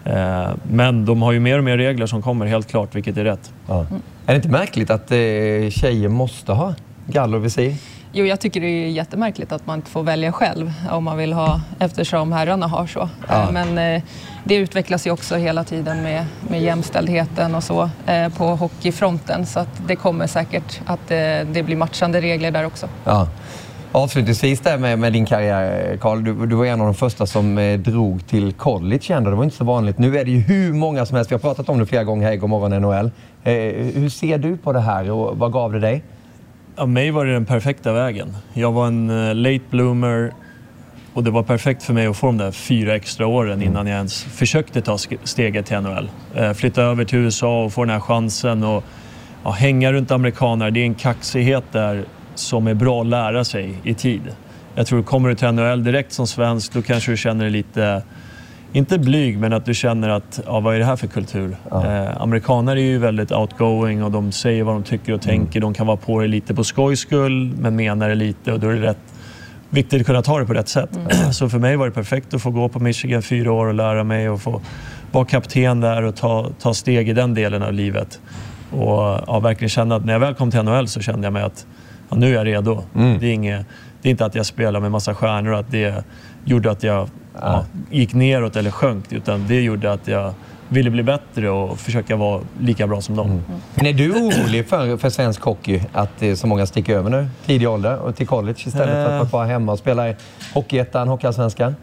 Men de har ju mer och mer regler som kommer, helt klart, vilket är rätt. Ja. Mm. Är det inte märkligt att tjejer måste ha galler och visir? Jo, jag tycker det är jättemärkligt att man inte får välja själv om man vill ha, eftersom herrarna har så. Ja. Men eh, det utvecklas ju också hela tiden med, med jämställdheten och så eh, på hockeyfronten. Så att det kommer säkert att eh, det blir matchande regler där också. Ja. Avslutningsvis där med, med din karriär, Karl. Du, du var en av de första som eh, drog till college ändå. Det var inte så vanligt. Nu är det ju hur många som helst. Vi har pratat om det flera gånger här i God morgon N H L. Eh, hur ser du på det här och vad gav det dig? Av mig var det den perfekta vägen. Jag var en uh, late bloomer och det var perfekt för mig att få de där fyra extra åren mm. innan jag ens försökte ta steget till N H L. Uh, flytta över till U S A och få den här chansen och ja, hänga runt amerikaner. Det är en kaxighet där som är bra att lära sig i tid. Jag tror kommer du till N H L direkt som svensk, då kanske du känner dig lite, inte blyg, men att du känner att, ja, vad är det här för kultur? Ja. Eh, amerikaner är ju väldigt outgoing och de säger vad de tycker och tänker. Mm. De kan vara på det lite på skojs skull, men menar det lite, och då är det rätt viktigt att kunna ta det på rätt sätt. Mm. Så för mig var det perfekt att få gå på Michigan fyra år och lära mig och få vara kapten där och ta, ta steg i den delen av livet. Och ja, verkligen känna att när jag väl kom till N H L så kände jag mig att ja, nu är jag redo. Mm. Det är inget, det är inte att jag spelar med massa stjärnor, att det gjorde att jag ja, gick neråt eller sjönk, utan det gjorde att jag ville bli bättre och försöka vara lika bra som dem. Mm. Men är du orolig för, för svensk hockey att så många sticker över nu tidig ålder och till college istället äh. för att vara hemma och spela i Hockeyettan, Hockeyallsvenskan?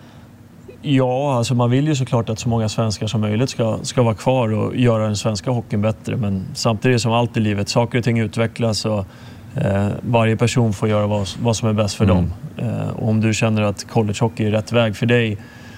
Ja, alltså man vill ju såklart att så många svenskar som möjligt ska, ska vara kvar och göra den svenska hockeyn bättre, men samtidigt som allt i livet, saker och ting utvecklas och Eh, varje person får göra vad, vad som är bäst för mm. dem. Eh, och om du känner att collegehockey är rätt väg för dig,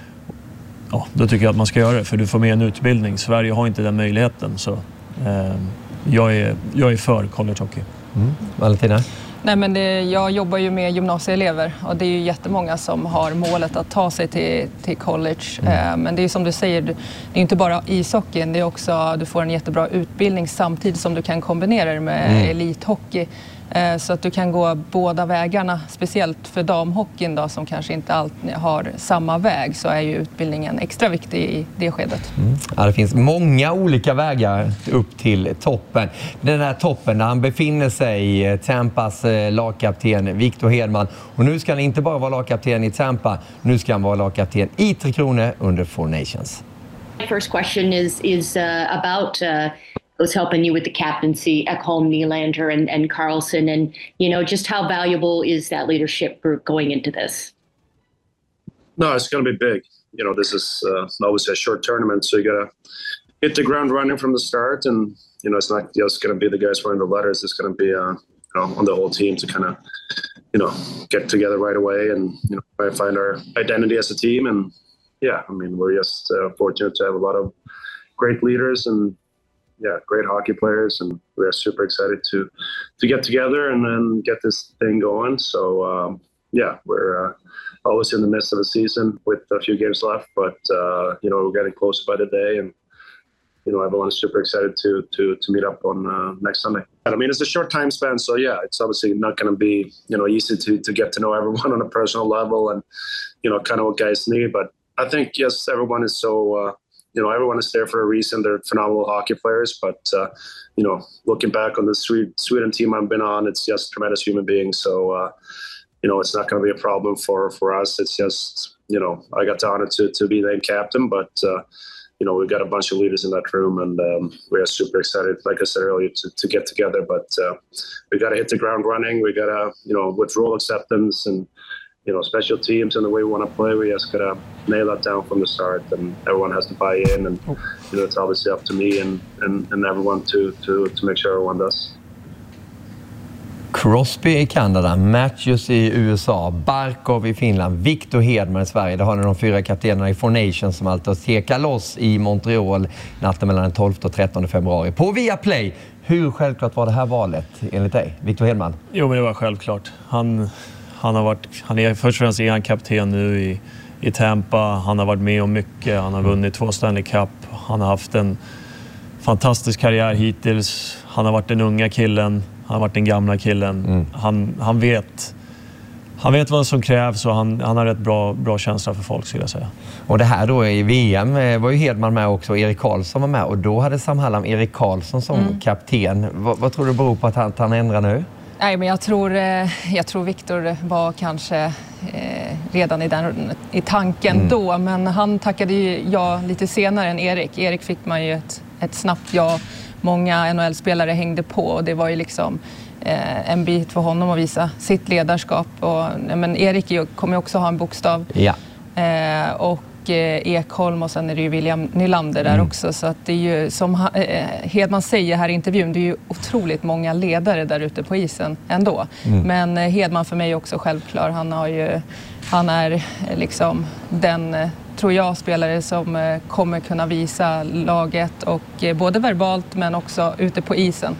ja, då tycker jag att man ska göra det, för du får med en utbildning. Sverige har inte den möjligheten, så eh, jag, är, jag är för collegehockey. Mm. Valentina? Nej, men det, jag jobbar ju med gymnasieelever och det är ju jättemånga som har målet att ta sig till, till college. Mm. Eh, men det är som du säger, det är inte bara ishockeyn, det är också, du får en jättebra utbildning samtidigt som du kan kombinera det med mm. elithockey. Eh, så att du kan gå båda vägarna, speciellt för damhockeyn då, som kanske inte alltid har samma väg, så är ju utbildningen extra viktig i det skedet. Mm. Ja, det finns många olika vägar upp till toppen. Den här toppen där han befinner sig, Tampas lagkapten Victor Hedman. Och nu ska han inte bara vara lagkapten i Tampa, nu ska han vara lagkapten i Tre Kronor under Four Nations. My first question is is uh, about uh, who's helping you with the captaincy, Ekholm, Nylander, and, and Carlson, and you know, just how valuable is that leadership group going into this? No, it's going to be big. You know, this is uh, always a short tournament, so you got to hit the ground running from the start, and you know, it's not just going to be the guys wearing the letters. It's going to be uh, you know, on the whole team to kind of, you know, get together right away and, you know, try to find our identity as a team. And yeah, I mean, we're just uh, fortunate to have a lot of great leaders and yeah, great hockey players, and we're super excited to to get together and then get this thing going. So um, yeah, we're uh, always in the midst of a season with a few games left, but uh, you know, we're getting closer by the day, and you know, everyone is super excited to to to meet up on uh, next Sunday. And I mean, it's a short time span, so yeah, it's obviously not going to be, you know, easy to to get to know everyone on a personal level and, you know, kind of what guys need. But I think yes, everyone is so. Uh, You know, everyone is there for a reason. They're phenomenal hockey players, but uh, you know, looking back on the Sweden team I've been on, it's just tremendous human beings. So, uh, you know, it's not going to be a problem for for us. It's just, you know, I got the honor to to be named captain, but uh, you know, we've got a bunch of leaders in that room, and um, we are super excited, like I said earlier, to to get together. But uh, we got to hit the ground running. We got to, you know, with role acceptance and, you know, special teams and the way we want to play, we just gotta nail that down from the start, and everyone has to buy in, and you know, it's obviously up to me and, and, and everyone to, to, to make sure everyone does. Crosby i Kanada, Matthews i U S A, Barkov i Finland, Victor Hedman i Sverige. Det har ni de fyra kaptenerna i Four Nations som alltid tekar loss i Montreal natten mellan den tolfte och trettonde februari. På Viaplay, hur självklart var det här valet enligt dig, Victor Hedman? Jo, men det var självklart. Han... Han har varit, han är först och främst är han kapten nu i, i Tampa. Han har varit med om mycket. Han har vunnit två Stanley Cup. Han har haft en fantastisk karriär hittills. Han har varit den unga killen. Han har varit den gamla killen. Mm. Han, han, vet, han vet vad som krävs, och han, han har rätt bra, bra känsla för folk, skulle jag säga. Och det här då i V M var ju Hedman med också, Erik Karlsson var med. Och då hade Sam Hallam Erik Karlsson som mm. kapten. Vad, vad tror du beror på att han, att han ändrar nu? Nej, men jag tror, jag tror Victor var kanske eh, redan i, den, i tanken mm. då, men han tackade ju ja lite senare än Erik. Erik fick man ju ett, ett snabbt ja. Många N H L-spelare hängde på, och det var ju liksom eh, en bit för honom att visa sitt ledarskap. Och, men Erik kommer också ha en bokstav. Ja. Eh, och Ekholm, och sen är det ju William Nylander där mm. också, så att det är ju som Hedman säger här i intervjun, det är ju otroligt många ledare där ute på isen ändå. Mm. Men Hedman för mig är också självklar. Han har ju han är liksom den, tror jag, spelare som kommer kunna visa laget, och både verbalt men också ute på isen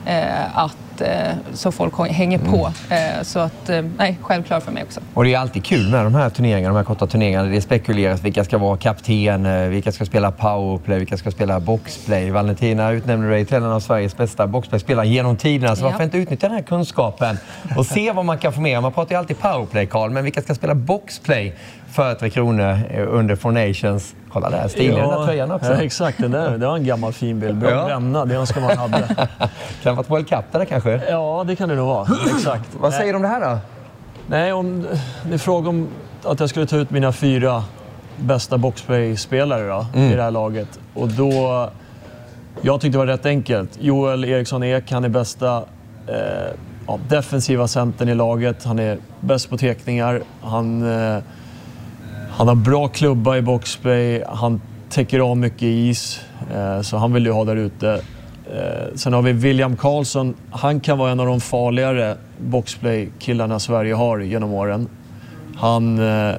eh, att eh, så folk hänger på. Mm. Eh, så att, eh, nej, självklart för mig också. Och det är alltid kul med de här turneringarna, de här korta turneringarna. Det spekuleras vilka ska vara kapten, vilka ska spela powerplay, vilka ska spela boxplay. Valentina utnämnde dig till en av Sveriges bästa boxplay-spelare genom tiderna. Så ja. Varför inte utnyttja den här kunskapen och se vad man kan få med? Man pratar ju alltid powerplay, Carl, men vilka ska spela boxplay för Tre Kronor under Four Nations? Kolla där, stilen ja, den där tröjan också. Ja, exakt, den där, det var en gammal fin bild. Bra ja. Bränna, det önskar man hade. Kan det vara ett World Cup där kanske? Ja, det kan det nog vara. Exakt. Vad Nej. säger du om det här då? Nej, om det är fråga om att jag skulle ta ut mina fyra bästa boxplay-spelare då, mm. i det här laget. Och då, jag tyckte det var rätt enkelt. Joel Eriksson Ek, han är bästa eh, ja, defensiva centern i laget. Han är bäst på teckningar. Han... Eh, Han har bra klubba i boxplay, han täcker av mycket is, eh, så han vill ju ha där ute. Eh, sen har vi William Karlsson, han kan vara en av de farligare boxplay-killarna Sverige har genom åren. Han, eh,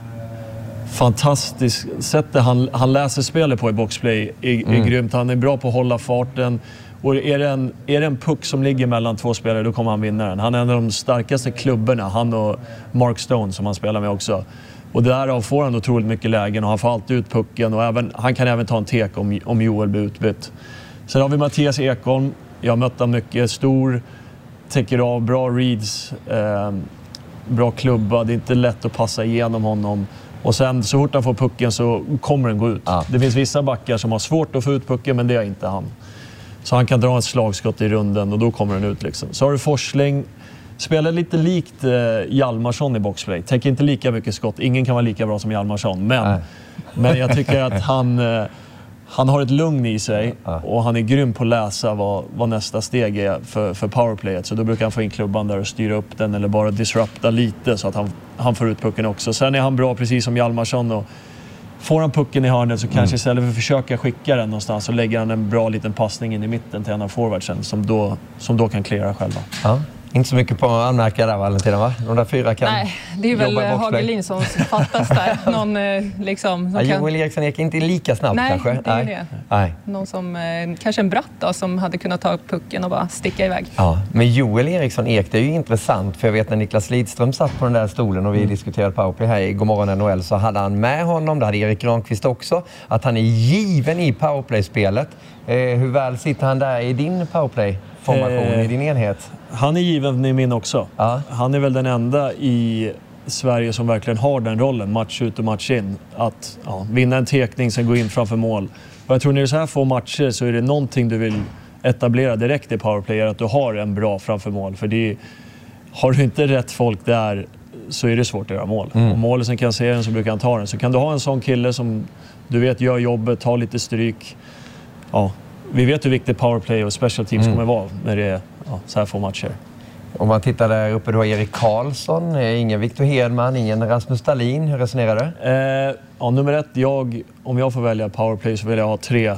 fantastiskt, sättet han, han läser spelet på i boxplay är, är mm. grymt. Han är bra på att hålla farten. Och är det, en, är det en puck som ligger mellan två spelare, då kommer han vinna den. Han är en av de starkaste klubborna, han och Mark Stone som han spelar med också. Och därav får han otroligt mycket lägen och han får alltid ut pucken. Och även, han kan även ta en tek om, om Joel blir utbytt. Sen har vi Mattias Ekholm. Jag har mött honom mycket. Stor, täcker av, bra reads, eh, bra klubba. Det är inte lätt att passa igenom honom. Och sen så fort han får pucken så kommer den gå ut. Ja. Det finns vissa backar som har svårt att få ut pucken, men det är inte han. Så han kan dra ett slagskott i runden och då kommer den ut liksom. Så har du Forsling. Spelar lite likt eh, Hjalmarsson i boxplay. Täcker inte lika mycket skott. Ingen kan vara lika bra som Hjalmarsson. Men, men jag tycker att han, eh, han har ett lugn i sig. Och han är grym på att läsa vad, vad nästa steg är för, för powerplayet. Så då brukar han få in klubban där och styra upp den. Eller bara disrupta lite så att han, han får ut pucken också. Sen är han bra precis som Hjalmarsson. Och får han pucken i hörnet så kanske mm. istället för att försöka skicka den någonstans så lägger han en bra liten passning in i mitten till en av forwardsen. Som då, som då kan cleara själva. Ja. Inte så mycket på att anmärka där, Valentina, va? De där fyra kan Nej, det är väl Hagelin som fattas där. Någon, liksom, som ja, Joel Eriksson är inte lika snabb Nej, kanske. Det är Nej, det. Nej. Någon som, kanske en bratt då, som hade kunnat ta upp pucken och bara sticka iväg. Ja, men Joel Eriksson Ek, det är ju intressant. För jag vet när Niklas Lidström satt på den där stolen och vi mm. diskuterade powerplay här i Godmorgon N H L, så hade han med honom, det hade Erik Granqvist också, att han är given i powerplay-spelet. Eh, hur väl sitter han där i din powerplay-formation, eh. i din enhet? Han är given i min också. Ja. Han är väl den enda i Sverige som verkligen har den rollen, match ut och match in. Att ja, vinna en tekning, sen gå in framför mål. Och jag tror när det är så här få matcher så är det någonting du vill etablera direkt i powerplay, att du har en bra framför mål. För det är, har du inte rätt folk där så är det svårt att göra mål. Mm. Om målet kan se den så brukar han ta den. Så kan du ha en sån kille som du vet gör jobbet, tar lite stryk. Ja, vi vet hur viktigt powerplay och special teams mm. kommer vara när det är ja, så här få matcher. Om man tittar där uppe, du har Erik Karlsson, ingen Victor Hedman, ingen Rasmus Dahlin. Hur resonerar du? Eh, ja, nummer ett, jag, om jag får välja powerplay så vill jag ha tre,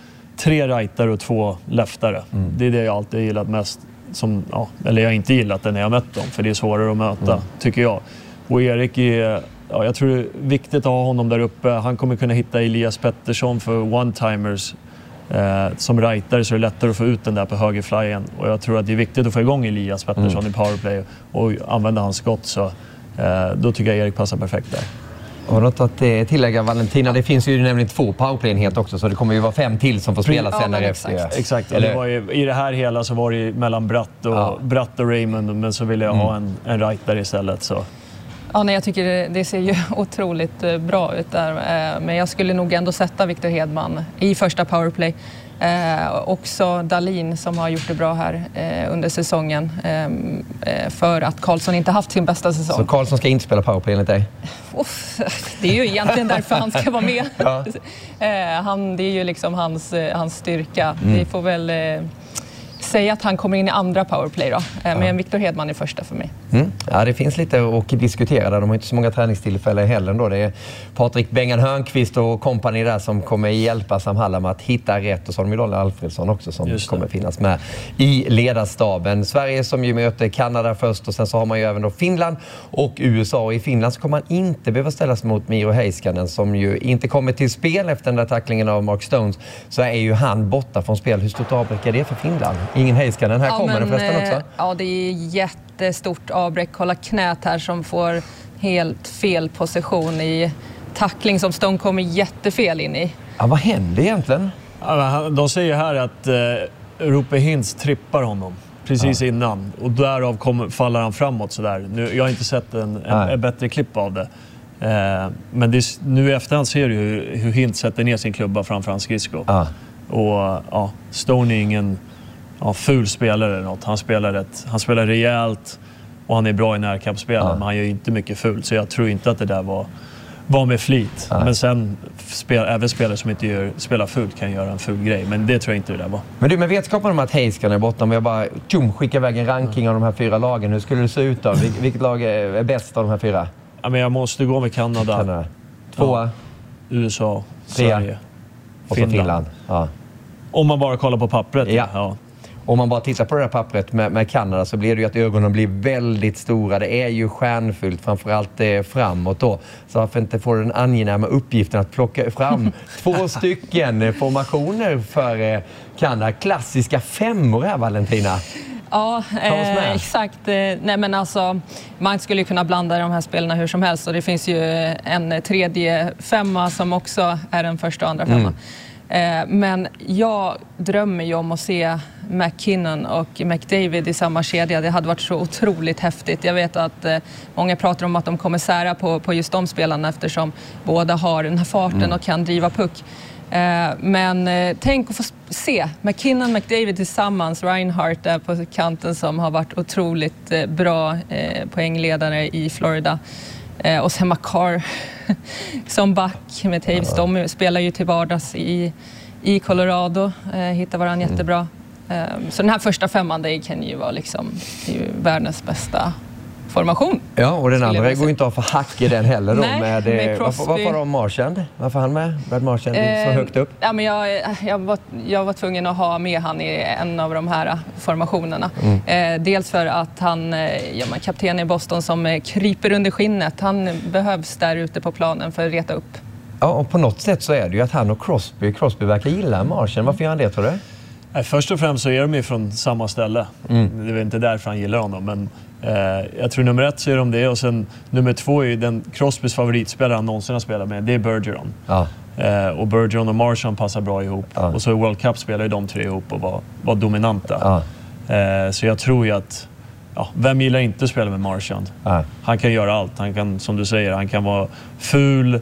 tre rightare och två leftare. Mm. Det är det jag alltid gillat mest. Som, ja, eller jag har inte gillat det när jag mött dem, för det är svårare att möta, mm. tycker jag. Och Erik är, ja, jag tror det är viktigt att ha honom där uppe. Han kommer kunna hitta Elias Pettersson för one-timers. Eh, som rightare så är det lättare att få ut den där på högerflyen. Och jag tror att det är viktigt att få igång Elias Pettersson mm. i powerplay och använda hans skott. Så eh, då tycker jag Erik passar perfekt där. Och något att tillägga, Valentina, det finns ju nämligen två powerplay-enheter också, så det kommer ju vara fem till som får spela sen ja, efter. Exakt, exakt. Eller... Det var ju, i det här hela så var det mellan Bratt och, ja. Bratt och Raymond, men så ville jag mm. ha en, en rightare istället. Så. Ja, nej, jag tycker det, det ser ju otroligt bra ut där. Men jag skulle nog ändå sätta Victor Hedman i första powerplay. Eh, också Dahlin som har gjort det bra här eh, under säsongen. Eh, för att Karlsson inte haft sin bästa säsong. Så Karlsson ska inte spela powerplay enligt dig? Uff, det är ju egentligen därför han ska vara med. Ja. eh, han, det är ju liksom hans, hans styrka. Mm. Vi får väl... Eh, säga att han kommer in i andra powerplay då. Men ja. Victor Hedman är första för mig. Mm. Ja, det finns lite att diskutera där. De har inte så många träningstillfällen heller då. Det är Patrik Bengan Hörnqvist och kompani där som kommer hjälpa Sam Hallam att hitta rätt. Och så har de ju Donald Alfredsson också som kommer finnas med i ledarstaben. Sverige som ju möter Kanada först och sen så har man ju även då Finland och U S A. Och i Finland så kommer man inte behöva ställas mot Miro Heiskanen som ju inte kommer till spel efter den där tacklingen av Mark Stones. Så är ju han borta från spel. Hur stort avbräck är det för Finland? Ingen Heiskanen. Här ja, kommer den förresten också. Ja, det är jättestort avbräck. Kolla knät här som får helt fel position i tackling som Stone kommer jättefel in i. Ja, vad händer egentligen? Ja, de säger här att eh, Roope Hintz trippar honom precis ja. innan. Och därav kommer, faller han framåt sådär. Nu, jag har inte sett en, en, en bättre klipp av det. Eh, men det, nu i efterhand ser du hur, hur Hintz sätter ner sin klubba framför hans skridsko. Ja. Och ja, Stone är ingen ja, ful spelare eller något. Han spelar, ett, han spelar rejält och han är bra i närkampsspel. Ja. Men han gör ju inte mycket ful. Så jag tror inte att det där var... var med flit. Ja. Men sen spel, även spelare som inte gör, spelar fult kan göra en ful grej. Men det tror jag inte det där var. Men du, med vetskapen om att Heiskanen är borta, om jag bara tjum, skickar iväg en ranking mm. av de här fyra lagen. Hur skulle det se ut då? Vil, vilket lag är bäst av de här fyra? Ja, men jag måste gå med Kanada. Kanada. Tvåa? Ja. U S A, Trea. Sverige. Och så Finland. Ja. Om man bara kollar på pappret. Ja. ja. Om man bara tittar på det här pappret med, med Kanada så blir det ju att ögonen blir väldigt stora. Det är ju stjärnfyllt, framförallt eh, framåt då. Så varför inte få den angenäma uppgiften att plocka fram två stycken formationer för eh, Kanada. Klassiska femmor här, Valentina. Ja, eh, exakt. Nej, men alltså, man skulle ju kunna blanda de här spelarna hur som helst. Och det finns ju en tredje femma som också är den första och andra femma. Mm. Men jag drömmer ju om att se McKinnon och McDavid i samma kedja. Det hade varit så otroligt häftigt. Jag vet att många pratar om att de kommer sära på, på just de spelarna eftersom båda har den här farten mm. och kan driva puck. Men tänk att få se McKinnon och McDavid tillsammans. Reinhardt där på kanten som har varit otroligt bra poängledare i Florida. Och sen Makar som back med Taves. Ja. De spelar ju till vardags i, i Colorado. Eh, hittar varandra mm. jättebra. Eh, så den här första femman det kan ju vara liksom, det är ju världens bästa formation. Ja, och den andra går inte av för hack i den heller. Då, Nej, med, med varför, varför har Marchand? Varför han med? Brad Marchand eh, så högt upp? Ja, men jag, jag, var, jag var tvungen att ha med han i en av de här formationerna. Mm. Eh, dels för att han, ja, man, kapten i Boston som kryper under skinnet. Han behövs där ute på planen för att reta upp. Ja, och på något sätt så är det ju att han och Crosby, Crosby verkar gilla Marchand. Varför gör han det, tror du? Nej, först och främst så är de ju från samma ställe. Mm. Det är inte därför han gillar honom, men eh, jag tror nummer ett så är de det, och sen nummer två är ju den Crosbys favoritspelare han någonsin har spelat med, det är Bergeron. Ja. Eh, och Bergeron och Marchand passar bra ihop. Ja. Och så i World Cup spelar ju de tre ihop och var, var dominanta. Ja. Eh, så jag tror ju att, ja, vem gillar inte att spela med Marchand? Ja. Han kan göra allt, han kan, som du säger, han kan vara ful.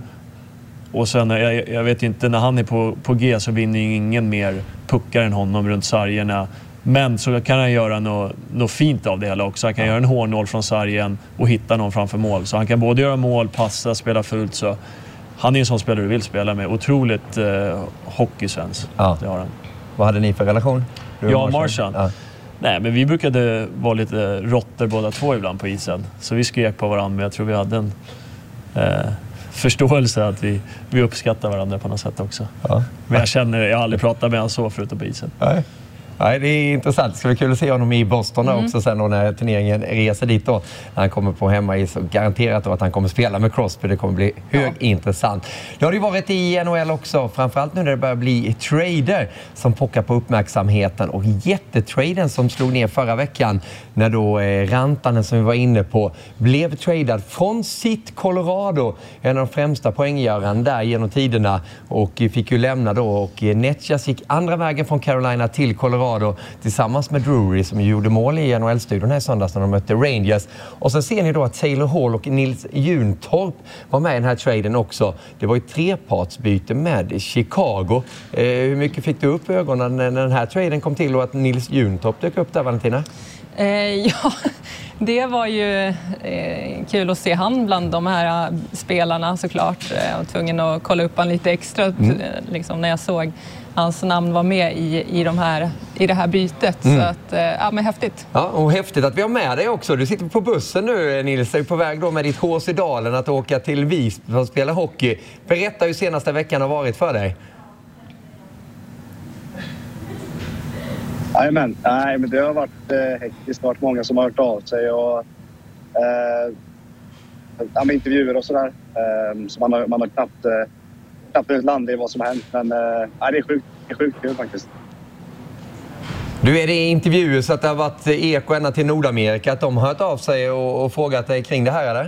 Och sen, jag, jag vet inte, när han är på, på G så vinner ingen mer puckar än honom runt sargerna. Men så kan han göra något, något fint av det hela också. Han kan ja. göra en hårnål från sargen och hitta någon framför mål. Så han kan både göra mål, passa, spela fullt. Så han är en sån spelare du vill spela med. Otroligt eh, hockeysvens. Ja. Det har han. Vad hade ni för relation? Ja, Marchand. Ja. Nej, men vi brukade vara lite råttor båda två ibland på isen. Så vi skrek på varandra, men jag tror vi hade en... Eh, förståelse att vi, vi uppskattar varandra på något sätt också. Ja. Men jag känner, jag har aldrig pratat med honom så förutom på isen. Nej. Nej, det är intressant. Det ska bli kul att se honom i Boston mm. också sen då när turneringen reser dit då. När han kommer på hemma i så garanterat då att han kommer spela med Crosby. Det kommer bli högintressant. Ja. Det har ju varit i N H L också. Framförallt nu när det börjar bli trader som pockar på uppmärksamheten. Och jättetraden som slog ner förra veckan när då eh, Rantanen som vi var inne på blev tradad från sitt Colorado. En av de främsta poänggörarna där genom tiderna. Och fick ju lämna då. Och eh, Netjas gick andra vägen från Carolina till Colorado. Tillsammans med Drury som gjorde mål i N H L-studion här i söndags när de mötte Rangers. Och sen ser ni då att Taylor Hall och Nils Juntorp var med i den här traden också. Det var ju trepartsbyte med Chicago. Eh, hur mycket fick du upp ögonen när den här traden kom till och att Nils Juntorp dök upp där, Valentina? Eh, ja, det var ju eh, kul att se han bland de här uh, spelarna såklart. Jag var tvungen att kolla upp han lite extra mm. liksom, när jag såg hans namn var med i, i, de här, i det här bytet. Mm. Så att, ja, men häftigt. Ja, och häftigt att vi har med dig också. Du sitter på bussen nu, Nils. Är på väg då med ditt H C Dalen att åka till Visby för att spela hockey. Berätta hur senaste veckan har varit för dig. Jajamän. Nej, men det har varit eh, hektiskt. Det har varit många som har hört av sig och eh, med intervjuer och sådär. Eh, så man har, man har knappt... Eh, knappt ett land i vad som har hänt, men äh, det är sjukt, det är sjukt kul faktiskt. Du, är det i intervjuer så att det har varit eko ända till Nordamerika, att de har hört av sig och, och frågat dig kring det här, eller?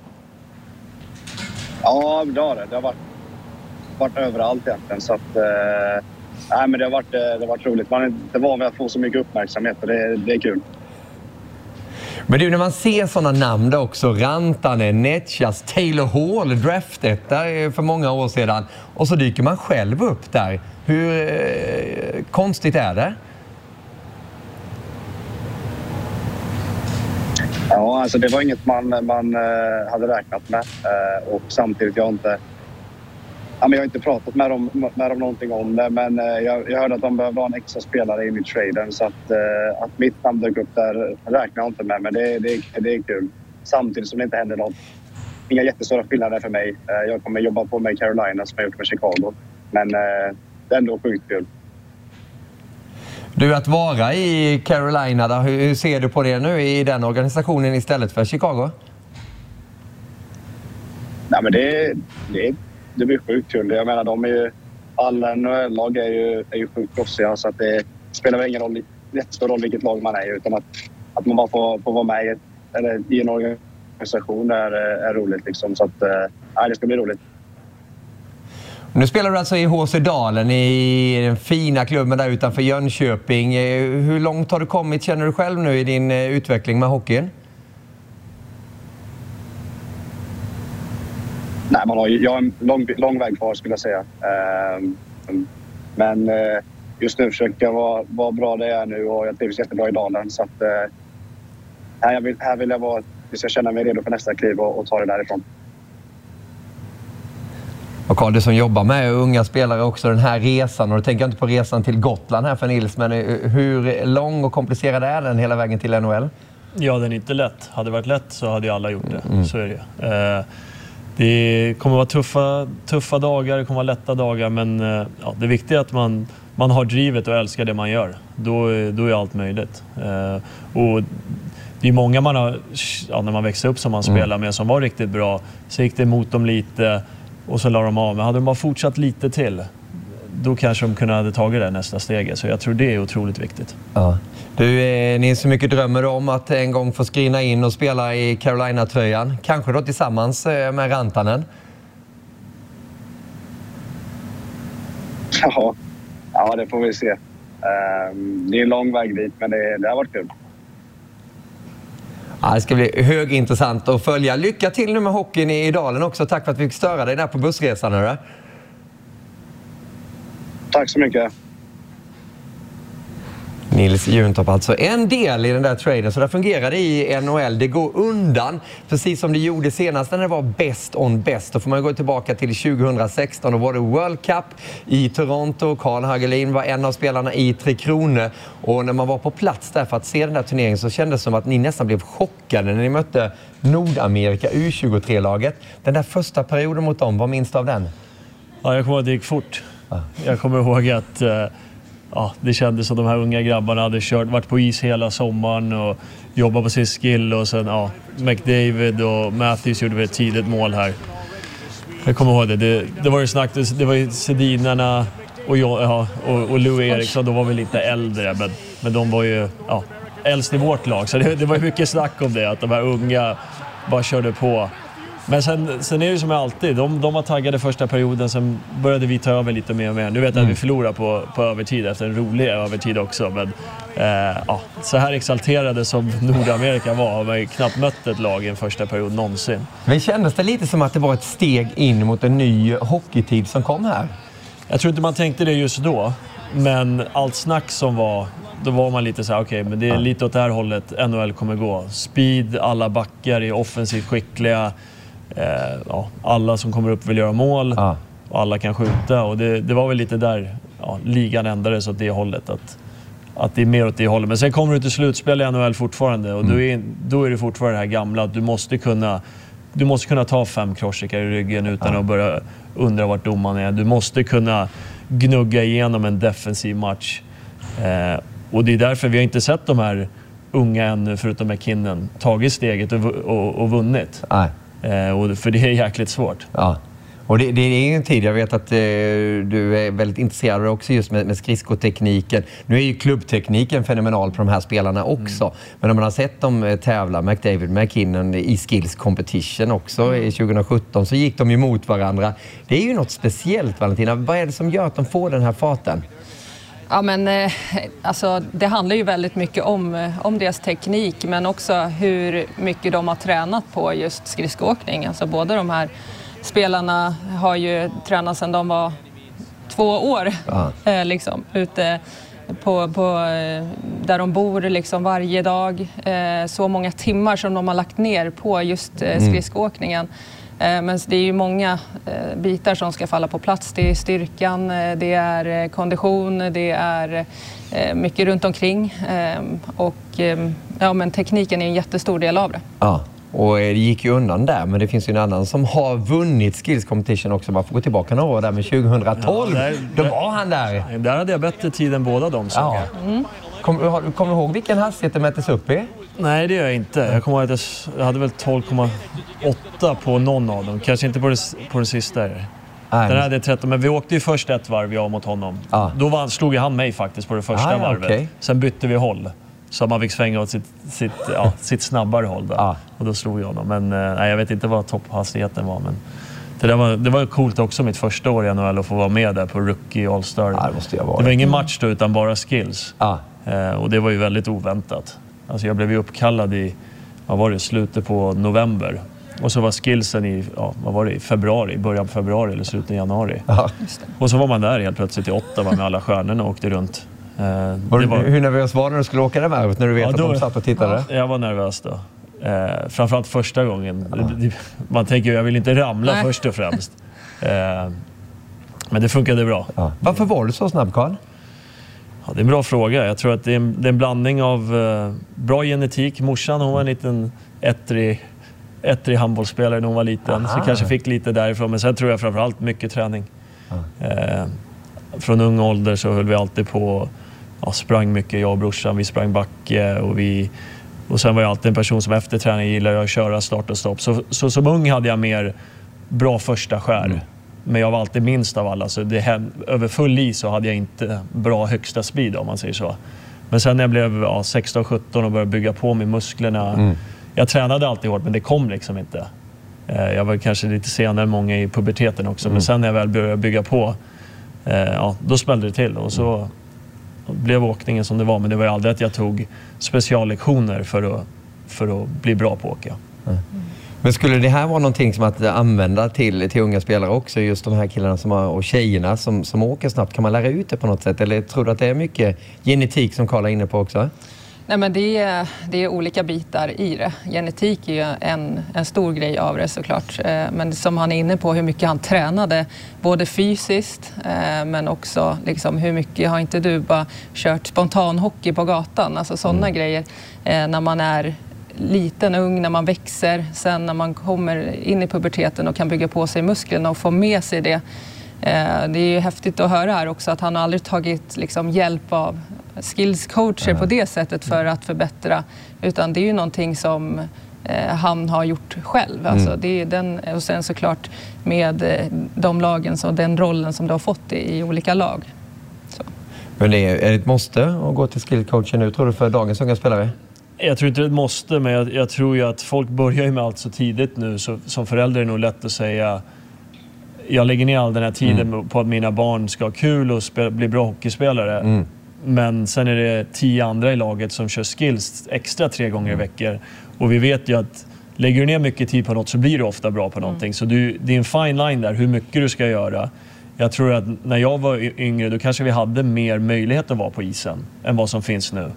Ja, det har det. Det har varit, varit överallt egentligen. Så att, eh, nej, men det har varit, det har varit roligt. Man är inte van vid att få så mycket uppmärksamhet och det, det är kul. Men du, när man ser sådana namn där också, Rantanen, Netchas, Taylor Hall, draftet där för många år sedan, och så dyker man själv upp där. Hur eh, konstigt är det? Ja, alltså det var inget man, man uh, hade räknat med. Uh, och samtidigt, jag har inte, ja, men jag har inte pratat med dem, med dem någonting om det. Men uh, jag, jag hörde att de behövde ha en extra spelare in i traden. Så att, uh, att mitt namn dök upp där räknar jag inte med. Men det, det, det är kul. Samtidigt som det inte händer något. Inga jättestora skillnader för mig. Uh, jag kommer jobba på med Carolina som jag gjort med Chicago. Men uh, det är ändå sjukt kul. Du, att vara i Carolina, då, hur ser du på det nu i den organisationen istället för Chicago? Nej, men det, det, det blir sjukt kul. Jag menar, de är ju, alla N H L-lag är ju, är ju sjukt proffsiga, så att det spelar väl ingen roll, jättestor roll vilket lag man är, utan att, att man bara får, får vara med i, ett, eller i en organisation är, är roligt. Liksom. Så att, äh, det ska bli roligt. Nu spelar du alltså i H C Dalen, i den fina klubben där utanför Jönköping. Hur långt har du kommit, känner du själv nu, i din utveckling med hockeyn? Nej, man har, jag har en lång, lång väg kvar, skulle jag säga. Men just nu försöker jag vara, vara bra det är nu, och jag trivs jättebra i Dalen. Så att, här, vill, här vill jag vara, tills jag känner mig redo för nästa kliv och, och ta det därifrån. Och Carl, du som jobbar med unga spelare också, den här resan, och du tänker inte på resan till Gotland här för Nils, men hur lång och komplicerad är den hela vägen till N H L? Ja, den är inte lätt. Hade det varit lätt så hade ju alla gjort det. Mm. Så är det. Eh, det kommer vara tuffa, tuffa dagar, det kommer vara lätta dagar, men eh, ja, det viktiga är att man, man har drivet och älskar det man gör. Då, då är allt möjligt. Eh, och det är många man har, ja, när man växer upp som man spelar mm. med, som var riktigt bra, så gick det emot dem lite. Och så la de av. Men hade de bara fortsatt lite till, då kanske de kunde ha tagit det nästa steget. Så jag tror det är otroligt viktigt. Ja. Du, eh, ni är så mycket drömmer om att en gång få skrina in och spela i Carolina-tröjan. Kanske då tillsammans med Rantanen? Ja, ja, det får vi se. Um, det är en lång väg dit, men det, det har varit kul. Ja, det ska bli högintressant att följa. Lycka till nu med hockeyn i Dalen också. Tack för att vi fick störa dig där på bussresan. Hörru. Tack så mycket. Nils Juntorp, alltså en del i den där traden, så det fungerar i N H L. Det går undan, precis som det gjorde senast när det var best on best. Då får man gå tillbaka till tjugohundrasexton och var det World Cup i Toronto. Carl Hagelin var en av spelarna i Tre Kronor, och när man var på plats där för att se den där turneringen så kändes det som att ni nästan blev chockade när ni mötte Nordamerika U tjugotre-laget. Den där första perioden mot dem, vad minns du av den? Ja, jag kommer ihåg att det gick fort. Jag kommer ihåg att ja, det kändes som de här unga grabbarna hade kört, varit på is hela sommaren och jobbat på sin skill, och sen ja, McDavid och Matthews gjorde ett tidigt mål här. Jag kommer ihåg det. Det, det var ju snack, det var ju Sedinarna och, ja, och, och Louis Eriksson, då var vi lite äldre, men, men de var ju ja, äldst i vårt lag, så det, det var ju mycket snack om det, att de här unga bara körde på. Men sen, sen är det som alltid, de, de var taggade första perioden, sen började vi ta över lite mer och mer. Nu vet jag mm. att vi förlorar på, på övertid efter en rolig övertid också, men eh, ja, så här exalterade som Nordamerika var har man knappt mött ett lag i en första period någonsin. Men kändes det lite som att det var ett steg in mot en ny hockeytid som kom här? Jag tror inte man tänkte det just då, men allt snack som var, då var man lite så här, okej, okay, men det är lite åt det här hållet N H L kommer gå. Speed, alla backar är offensivt skickliga. Eh, ja, alla som kommer upp vill göra mål ah. och alla kan skjuta, och det, det var väl lite där ja, ligan ändades åt det hållet, att, att det är mer åt det hållet. Men sen kommer du till slutspel i N H L fortfarande, och mm. då, är, då är det fortfarande det här gamla att du måste kunna du måste kunna ta fem crosscheckar i ryggen utan ah. att börja undra vart domaren är. Du måste kunna gnugga igenom en defensiv match, eh, och det är därför vi har inte sett de här unga ännu, förutom McKinnon, tagit steget och, och, och vunnit. Nej. Eh, och för det är jäkligt svårt. Ja. Och det, det är en tid, jag vet att eh, du är väldigt intresserad också just med, med skridskotekniken. Nu är ju klubbtekniken fenomenal på de här spelarna också. Mm. Men om man har sett dem tävla, McDavid, McKinnon i skills competition också mm. i tjugosjutton, så gick de ju mot varandra. Det är ju något speciellt, Valentina. Vad är det som gör att de får den här farten? Ja, men eh, alltså, det handlar ju väldigt mycket om, om deras teknik, men också hur mycket de har tränat på just skridskoåkning. Alltså både de här spelarna har ju tränat sedan de var två år eh, liksom, ute på, på, eh, där de bor liksom, varje dag. Eh, så många timmar som de har lagt ner på just eh, skridskoåkningen. Eh, men det är ju många eh, bitar som ska falla på plats. Det är styrkan, eh, det är eh, kondition, det är eh, mycket runt omkring. Eh, och eh, ja, men tekniken är en jättestor del av det. Ja. Och det gick ju undan där, men det finns ju en annan som har vunnit skills competition också. Man får gå tillbaka några år där med tjugotolv. Ja, där, då var han där. Där hade jag bättre tid än båda dem. Ja. Mm. Kommer du ihåg vilken hastighet det mättes upp i? Nej, det gör jag inte. Jag kommer ihåg att jag hade väl tolv komma åtta på någon av dem. Kanske inte på, det, på den sista. Nej. Den hade tretton, men vi åkte ju först ett varv jag mot honom. Ah. Då var, slog han mig faktiskt på det första ah, varvet. Okay. Sen bytte vi håll. Så man fick svänga åt sitt, sitt, ja, sitt snabbare håll. Då. Ah. Och då slog jag honom. Men nej, jag vet inte vad topphastigheten var. Men det, där var, det var coolt också mitt första år i N H L att få vara med där på Rookie All-Star. Ah, det, måste jag vara. Det var ingen match då, utan bara skills. Ah. Eh, och det var ju väldigt oväntat. Alltså jag blev ju uppkallad i, vad var det, slutet på november. Och så var skillsen i, ja, vad var det, i februari, början på februari eller slutet i januari. Ah. Och så var man där helt plötsligt i åtta med alla stjärnorna och åkte runt. Uh, var, var... Hur nervös var du när du skulle åka det varvet, när du vet ja, då, att de satt och tittade? Ja, jag var nervös då. Uh, framförallt första gången. Ja. Man tänker, jag vill inte ramla Nej. först och främst. Uh, men det funkade bra. Ja. Varför var du så snabb, Carl? Ja, det är en bra fråga. Jag tror att det är en, det är en blandning av uh, bra genetik. Morsan, hon var en liten ettrig, ettrig handbollsspelare när hon var liten. Aha. Så kanske fick lite därifrån. Men sen tror jag framförallt mycket träning. Uh, från ung ålder så höll vi alltid på. Ja, sprang mycket, jag och brorsan, vi sprang backe och vi och sen var jag alltid en person som efter träning gillade att köra start och stopp. Så, så som ung hade jag mer bra första skär. Mm. Men jag var alltid minst av alla, så det, över full is så hade jag inte bra högsta speed om man säger så. Men sen när jag blev ja, sexton sjutton och började bygga på med musklerna, mm. jag tränade alltid hårt men det kom liksom inte. Jag var kanske lite senare än många i puberteten också, mm. men sen när jag väl började bygga på, ja, då smällde det till och så blev åkningen som det var, men det var ju aldrig att jag tog speciallektioner för att, för att bli bra på att åka. Mm. Men skulle det här vara någonting som att använda till, till unga spelare också, just de här killarna som har, och tjejerna som, som åker snabbt, kan man lära ut det på något sätt? Eller tror du att det är mycket genetik som Carl är inne på också? Nej, men det är, det är olika bitar i det. Genetik är ju en, en stor grej av det såklart. Men som han är inne på, hur mycket han tränade, både fysiskt men också liksom, hur mycket har inte du bara kört spontan hockey på gatan? Alltså sådana mm. grejer när man är liten, ung, när man växer. Sen när man kommer in i puberteten och kan bygga på sig musklerna och få med sig det. Det är ju häftigt att höra här också att han har aldrig tagit liksom, hjälp av skillscoacher på det sättet för att förbättra, utan det är ju någonting som eh, han har gjort själv. Alltså, mm. det är den, och sen såklart med eh, de lagen och den rollen som du har fått i, i olika lag. Så. Men det är, är det ett måste att gå till skillcoachen nu, tror du, för dagens unga spelare? Jag tror inte det är ett måste, men jag, jag tror ju att folk börjar ju med allt så tidigt nu, så som förälder är det nog lätt att säga jag lägger ner all den här tiden mm. på att mina barn ska ha kul och spela, bli bra hockeyspelare. Mm. Men sen är det tio andra i laget som kör skills extra tre gånger i veckan. Och vi vet ju att lägger du ner mycket tid på något så blir du ofta bra på någonting. Mm. Så du, det är en fine line där, hur mycket du ska göra. Jag tror att när jag var yngre då kanske vi hade mer möjlighet att vara på isen än vad som finns nu.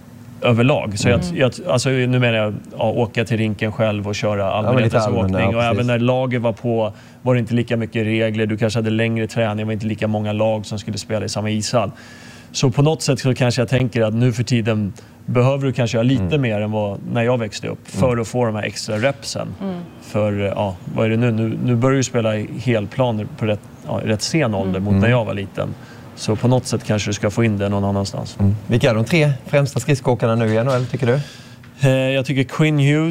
Överlag. Så mm. jag, jag, alltså, nu menar jag ja, åka till rinken själv och köra allmänhetens ja, åkning. Ja, och även när laget var på var det inte lika mycket regler. Du kanske hade längre träning, det var inte lika många lag som skulle spela i samma ishall. Så på något sätt så kanske jag tänker att nu för tiden behöver du kanske göra lite mm. mer än vad när jag växte upp för mm. att få de här extra repsen. Mm. För ja, vad är det nu? Nu, nu börjar du spela i helplan på rätt, ja, rätt sen ålder mm. mot när jag var liten. Så på något sätt kanske du ska få in det någon annanstans. Mm. Vilka är de tre främsta skridskoåkarna nu i N H L tycker du? Eh, jag tycker Quinn Hughes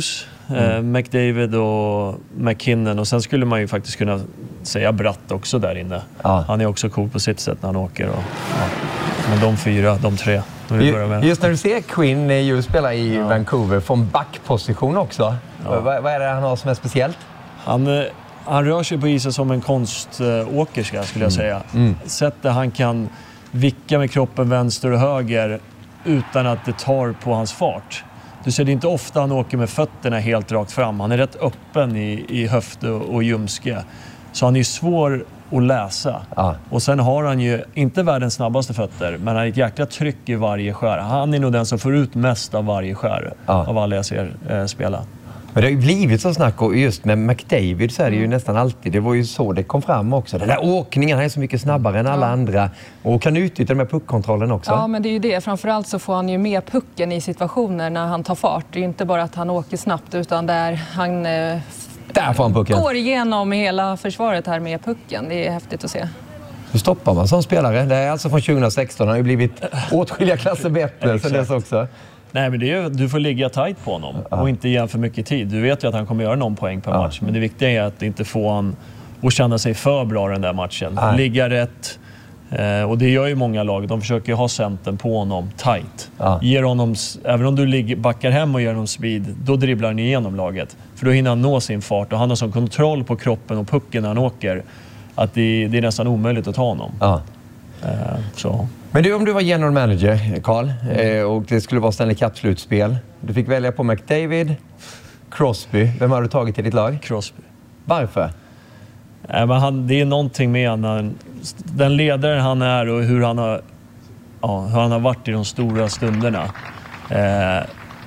Mm. Eh, McDavid och McKinnon. Och sen skulle man ju faktiskt kunna säga Bratt också där inne. Ja. Han är också cool på sitt sätt när han åker. Och, ja. Men de fyra, de tre. Just när du ser Quinn ju spela i ja. Vancouver från backposition också. Ja. Vad, vad är det han har som är speciellt? Han, han rör sig på isen som en konståkerska skulle jag säga. Mm. Sättet han kan vicka med kroppen vänster och höger utan att det tar på hans fart. Du ser det inte ofta han åker med fötterna helt rakt fram. Han är rätt öppen i, i höfte och ljumske. Så han är svår att läsa. Ah. Och sen har han ju inte världens snabbaste fötter, men han har ett jäkla tryck i varje skär. Han är nog den som får ut mest av varje skär ah. av alla jag ser eh, spela. Men det har ju blivit så snack, och just med McDavid så är det ju nästan alltid, det var ju så det kom fram också. Den där åkningen, han är så mycket snabbare än alla ja. andra och kan utnyttja med puckkontrollen också. Ja, men det är ju det. Framförallt så får han ju med pucken i situationer när han tar fart. Det är ju inte bara att han åker snabbt, utan där han, eh, där får han pucken. går igenom hela försvaret här med pucken. Det är häftigt att se. Hur stoppar man som spelare? Det är alltså från tjugohundrasexton, han har ju blivit åtskilliga klasser bättre sen dess också. Nej, men det är ju, du får ligga tight på honom ja. och inte ge han för mycket tid. Du vet ju att han kommer göra någon poäng per ja. match. Men det viktiga är att inte få han att känna sig för bra den där matchen. Nej. Ligga rätt. Eh, och det gör ju många lag. De försöker ha centern på honom tight. Ja. Ger honom, även om du ligger, backar hem och gör honom speed, då dribblar han igenom laget. För då hinner han nå sin fart. Och han har sån kontroll på kroppen och pucken när han åker att det, det är nästan omöjligt att ta honom. Ja. Eh, så... Men du, om du var general manager, Carl, mm. och det skulle vara Stanley Cup-slutspel. Du fick välja på McDavid, Crosby. Vem har du tagit i ditt lag? Crosby. Varför? Nej, men han, det är någonting med han, den ledaren han är och hur han har, ja, hur han har varit i de stora stunderna. Eh,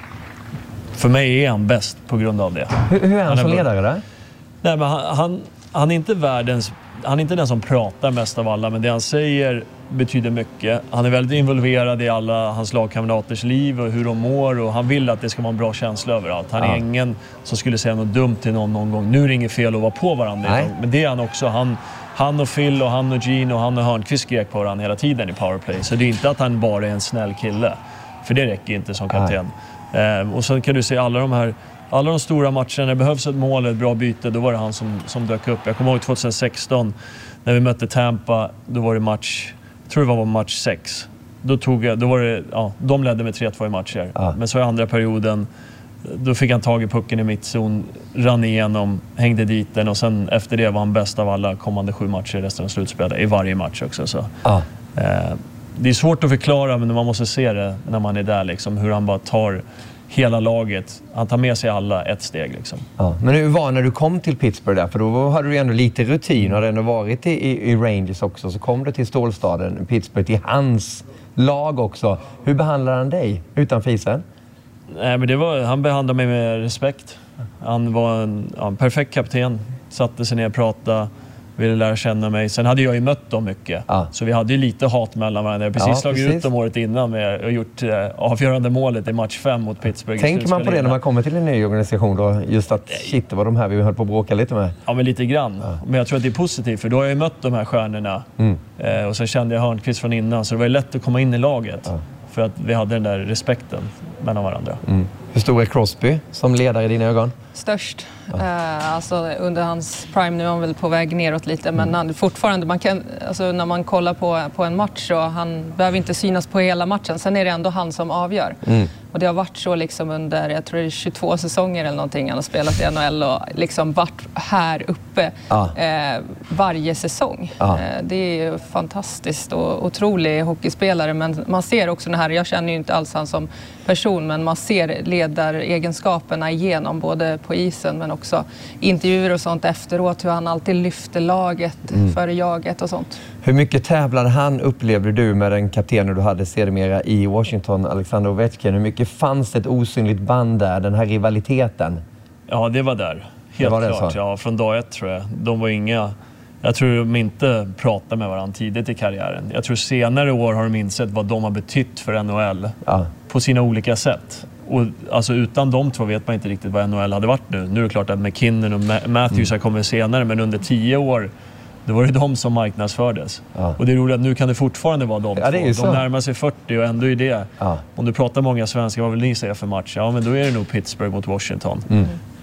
för mig är han bäst på grund av det. Hur, hur är han, han som är ledare där? Nej, men han, han, han är inte världens... Han är inte den som pratar mest av alla, men det han säger betyder mycket. Han är väldigt involverad i alla hans lagkamraters liv och hur de mår, och han vill att det ska vara en bra känsla överallt. Han är ja. ingen som skulle säga något dumt till någon någon gång. Nu är det inget fel att vara på varandra. Nej. Men det är han också. Han, han och Phil och han och Gene och han och Hörnqvist skrek på varandra hela tiden i powerplay. Så det är inte att han bara är en snäll kille. För det räcker inte som kapten. Eh, och så kan du se alla de här Alla de stora matcherna, när det behövs ett mål, ett bra byte, då var det han som, som dök upp. Jag kommer ihåg tjugohundrasexton när vi mötte Tampa, då var det match, jag tror det var match sex. Då, tog jag, då var det, ja, de ledde med tre två i matcher. Ja. Men så i andra perioden, då fick han tag i pucken i mittzon, rann igenom, hängde dit den, och sen efter det var han bäst av alla kommande sju matcher i resten av slutspelet, i varje match också. Så. Ja. Eh, det är svårt att förklara, men man måste se det när man är där, liksom, hur han bara tar hela laget. Han tar med sig alla ett steg. Liksom. Ja, men hur var när du kom till Pittsburgh där? För då hade du ändå lite rutin och hade ändå varit i, i, i Rangers också. Så kom du till stålstaden Pittsburgh, till hans lag också. Hur behandlade han dig utanför isen? Nej, men det var, han behandlade mig med respekt. Han var en, ja, en perfekt kapten. Satte sig ner och pratade. Ville lära känna mig. Sen hade jag ju mött dem mycket. Ja. Så vi hade ju lite hat mellan varandra. Jag precis ja, slagit precis. ut dem året innan med och gjort eh, avgörande målet i match fem mot Pittsburgh. Tänker man på det när man kommer till en ny organisation då? Just att shit, det var de här vi höll på att bråka lite med. Ja, men lite grann. Ja. Men jag tror att det är positivt, för då har jag ju mött de här stjärnorna. Mm. Eh, och sen kände jag Hörnqvist från innan, så det var ju lätt att komma in i laget. Ja. För att vi hade den där respekten mellan varandra. Mm. Hur stor är Crosby som ledare i dina ögon? Störst. Ja. Uh, alltså under hans prime, nu är han väl på väg neråt lite, men mm. han, fortfarande, man kan, alltså när man kollar på, på en match, så han behöver inte synas på hela matchen. Sen är det ändå han som avgör. Mm. Och det har varit så liksom under, jag tror det är tjugotvå säsonger eller någonting han har spelat i N H L och liksom varit här uppe ja. eh, varje säsong. Ja. Eh, det är ju fantastiskt och otrolig hockeyspelare, men man ser också den här, jag känner ju inte alls han som person, men man ser ledaregenskaperna igenom både på isen men också intervjuer och sånt efteråt, hur han alltid lyfter laget mm. före jaget och sånt. Hur mycket tävlade han, upplevde du, med den kaptenen du hade sedermera i Washington, Alexander Ovechkin? Hur mycket fanns det ett osynligt band där, den här rivaliteten? Ja, det var där. Helt var klart. Ja, från dag ett tror jag. De var inga... Jag tror de inte pratade med varandra tidigt i karriären. Jag tror senare år har de insett vad de har betytt för N H L ja. på sina olika sätt. Och alltså utan de två vet man inte riktigt vad N H L hade varit nu. Nu är det klart att McKinnon och Matthews mm. har kommit senare, men under tio år det var det de som marknadsfördes. Ja. Och det är roligt att nu kan det fortfarande vara de ja, två. De närmar sig fyrtio och ändå är det. Ja. Om du pratar många svenskar, vad vill ni säga för match? Ja, men då är det nog Pittsburgh mot Washington. Mm.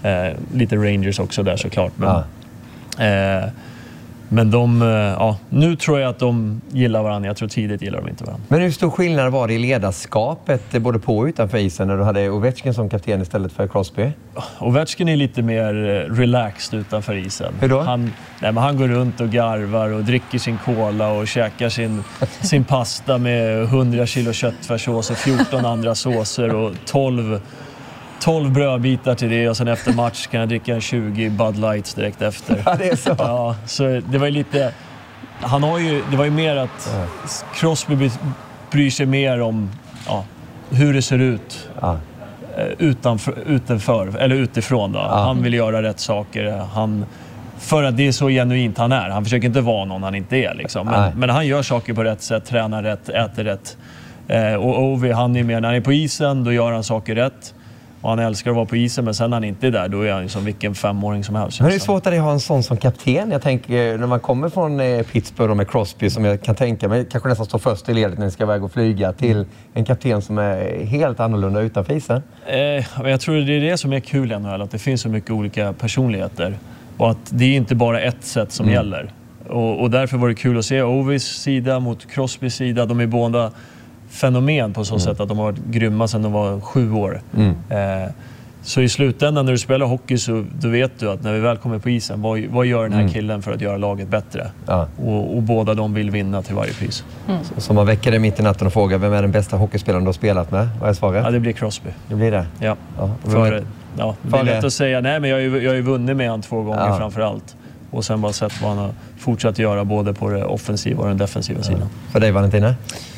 Eh, lite Rangers också där såklart. Men, ja. eh, men de, ja, nu tror jag att de gillar varandra. Jag tror tidigt gillar de inte varandra. Men hur stor skillnad var det i ledarskapet både på och utanför isen när du hade Ovechkin som kapten istället för Crosby? Ovechkin är lite mer relaxed utanför isen. Hur då? Han, nej, men han går runt och garvar och dricker sin cola och käkar sin, sin pasta med hundra kilo köttfärssås och fjorton andra såser och tolv tolv brödbitar till det, och sen efter match kan jag dricka en tjugo Bud Lights direkt efter. Ja, det är så. Ja, så det var ju lite... Han har ju, det var ju mer att Crosby bryr sig mer om ja, hur det ser ut ja. utanför, utanför, eller utifrån. Då. Ja. Han vill göra rätt saker. Han, för att det är så genuint han är. Han försöker inte vara någon han inte är. Liksom. Men, men han gör saker på rätt sätt, tränar rätt, äter rätt. Eh, och Ovi, han är mer, när han är på isen, då gör han saker rätt. Och han älskar att vara på isen, men sen när han inte är där, då är han som vilken femåring som helst. Men det är svårt att ha en sån som kapten. Jag tänker, när man kommer från Pittsburgh med Crosby, som jag kan tänka mig kanske nästan står först i ledet när ni ska iväg och flyga, till en kapten som är helt annorlunda utanför isen. Eh, jag tror det är det som är kul i N H L, att det finns så mycket olika personligheter. Och att det är inte bara ett sätt som mm. gäller. Och, och därför var det kul att se Ovis sida mot Crosbys sida. De är båda fenomen på så mm. sätt att de har varit grymma sedan de var sju år. Mm. Eh, så i slutändan när du spelar hockey så då vet du att när vi väl kommer på isen, vad, vad gör den här mm. killen för att göra laget bättre? Ja. Och, och båda de vill vinna till varje pris. Mm. Så, så man väcker dig mitt i natten och frågar, vem är den bästa hockeyspelaren du har spelat med? Vad är svaret? Ja, det blir Crosby. Det blir det? Ja. ja. För, ja det är lätt att säga, nej men jag har ju, jag har ju vunnit med han två gånger ja. framför allt. Och sen bara sett vad han har fortsatt göra både på det offensiva och den defensiva ja. sidan. För dig, Valentina?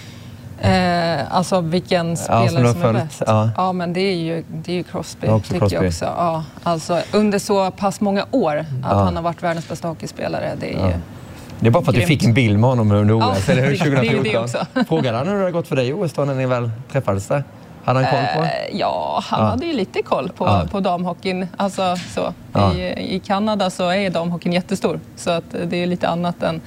Eh, alltså vilken spelare ja, som, som är bäst? Ja. ja, men det är ju, det är ju Crosby, ja, också tycker Crosby. jag också. Ja, alltså under så pass många år att ja. han har varit världens bästa hockeyspelare, det är ja. ju Det är bara för att grymt. Du fick en bild med honom under O S, ja, eller hur? tjugohundrafjorton. Det är det också. Frågade han hur det har gått för dig i O S då när ni väl träffades där? Hade han koll på? Eh, ja, han ja. hade ju lite koll på, ja. på damhockeyn. Alltså, så. Ja. I, I Kanada så är damhockeyn jättestor. Så att det är lite annat än,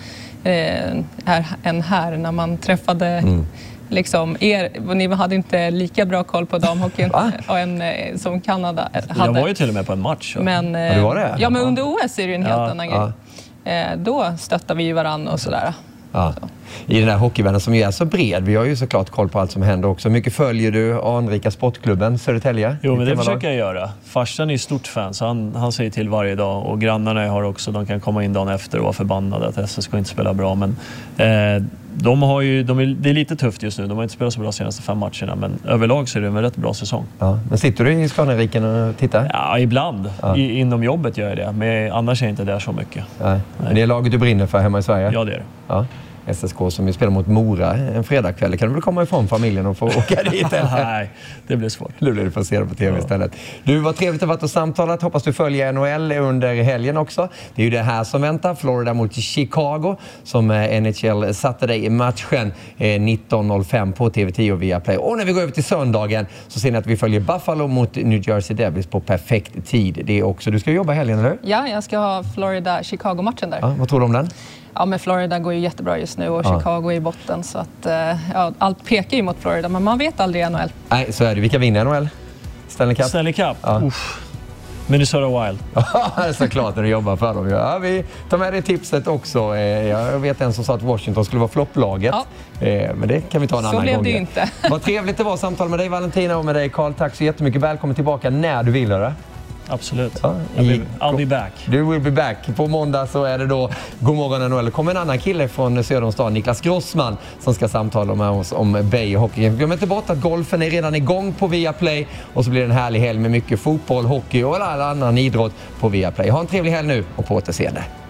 eh, här, än här när man träffade mm. liksom er. Ni hade inte lika bra koll på damhockeyn än, eh, som Kanada hade. Jag var ju till och med på en match. Men, eh, ja, det var det? Ja, men under O S är det ju en helt ja. annan grej. Ja. Eh, då stöttar vi ju varandra och sådär. Ja. I den här hockeyvärlden som ju är så bred. Vi har ju såklart koll på allt som händer också. Hur mycket följer du anrika sportklubben Södertälje? Jo, men det försöker jag göra. Farsan är stort fan, så han, han säger till varje dag. Och grannarna jag har också, de kan komma in dagen efter och vara förbannade att S S ska inte spela bra. Men eh, de har ju, de är, det är lite tufft just nu. De har inte spelat så bra de senaste fem matcherna. Men överlag så är det en rätt bra säsong. Ja. Men sitter du i Skåneriken och tittar? Ja, ibland. Ja. I, inom jobbet gör jag det. Men annars är jag inte där så mycket. Nej. Nej. Men det är laget du brinner för hemma i Sverige? Ja, det är det. Ja. S S K som ju spelar mot Mora en fredagkväll. Kan du väl komma ifrån familjen och få åka dit? Nej, det blir svårt. Nu blir du får se det på tv ja. istället. Du, var trevligt att ha varit och samtalat. Hoppas du följer N H L under helgen också. Det är ju det här som väntar. Florida mot Chicago som N H L Saturday i matchen nitton noll fem på T V tio och Viaplay. Och när vi går över till söndagen så ser ni att vi följer Buffalo mot New Jersey Devils på perfekt tid. Det är också, du ska jobba helgen, eller hur? Ja, jag ska ha Florida-Chicago-matchen där. Ja, vad tror du om den? Ja, men Florida går ju jättebra just nu och ja. Chicago är i botten. Så att, ja, allt pekar ju mot Florida, men man vet aldrig i N H L. Nej, så är det. Vilka vinner N H L? Stanley Cup? Stanley Cup? Ja. Minnesota Wild. Ja, det är så klart när du jobbar för dem. Ja, vi tar med det tipset också. Jag vet en som sa att Washington skulle vara flopplaget. Ja. Men det kan vi ta en så annan gång. Så blev det ju inte. Vad trevligt det var samtal med dig, Valentina, och med dig, Carl. Tack så jättemycket. Välkommen tillbaka när du vill, det. Absolut. Ja, I'll, be, I'll be back. Du will be back. På måndag så är det då Godmorgon N H L. Det kommer en annan kille från söder om stan, Niklas Grossman, som ska samtala med oss om Bay Hockey. Glöm inte bort att golfen är redan igång på Viaplay och så blir det en härlig helg med mycket fotboll, hockey och all annan idrott på Viaplay. Ha en trevlig helg nu och på återseende.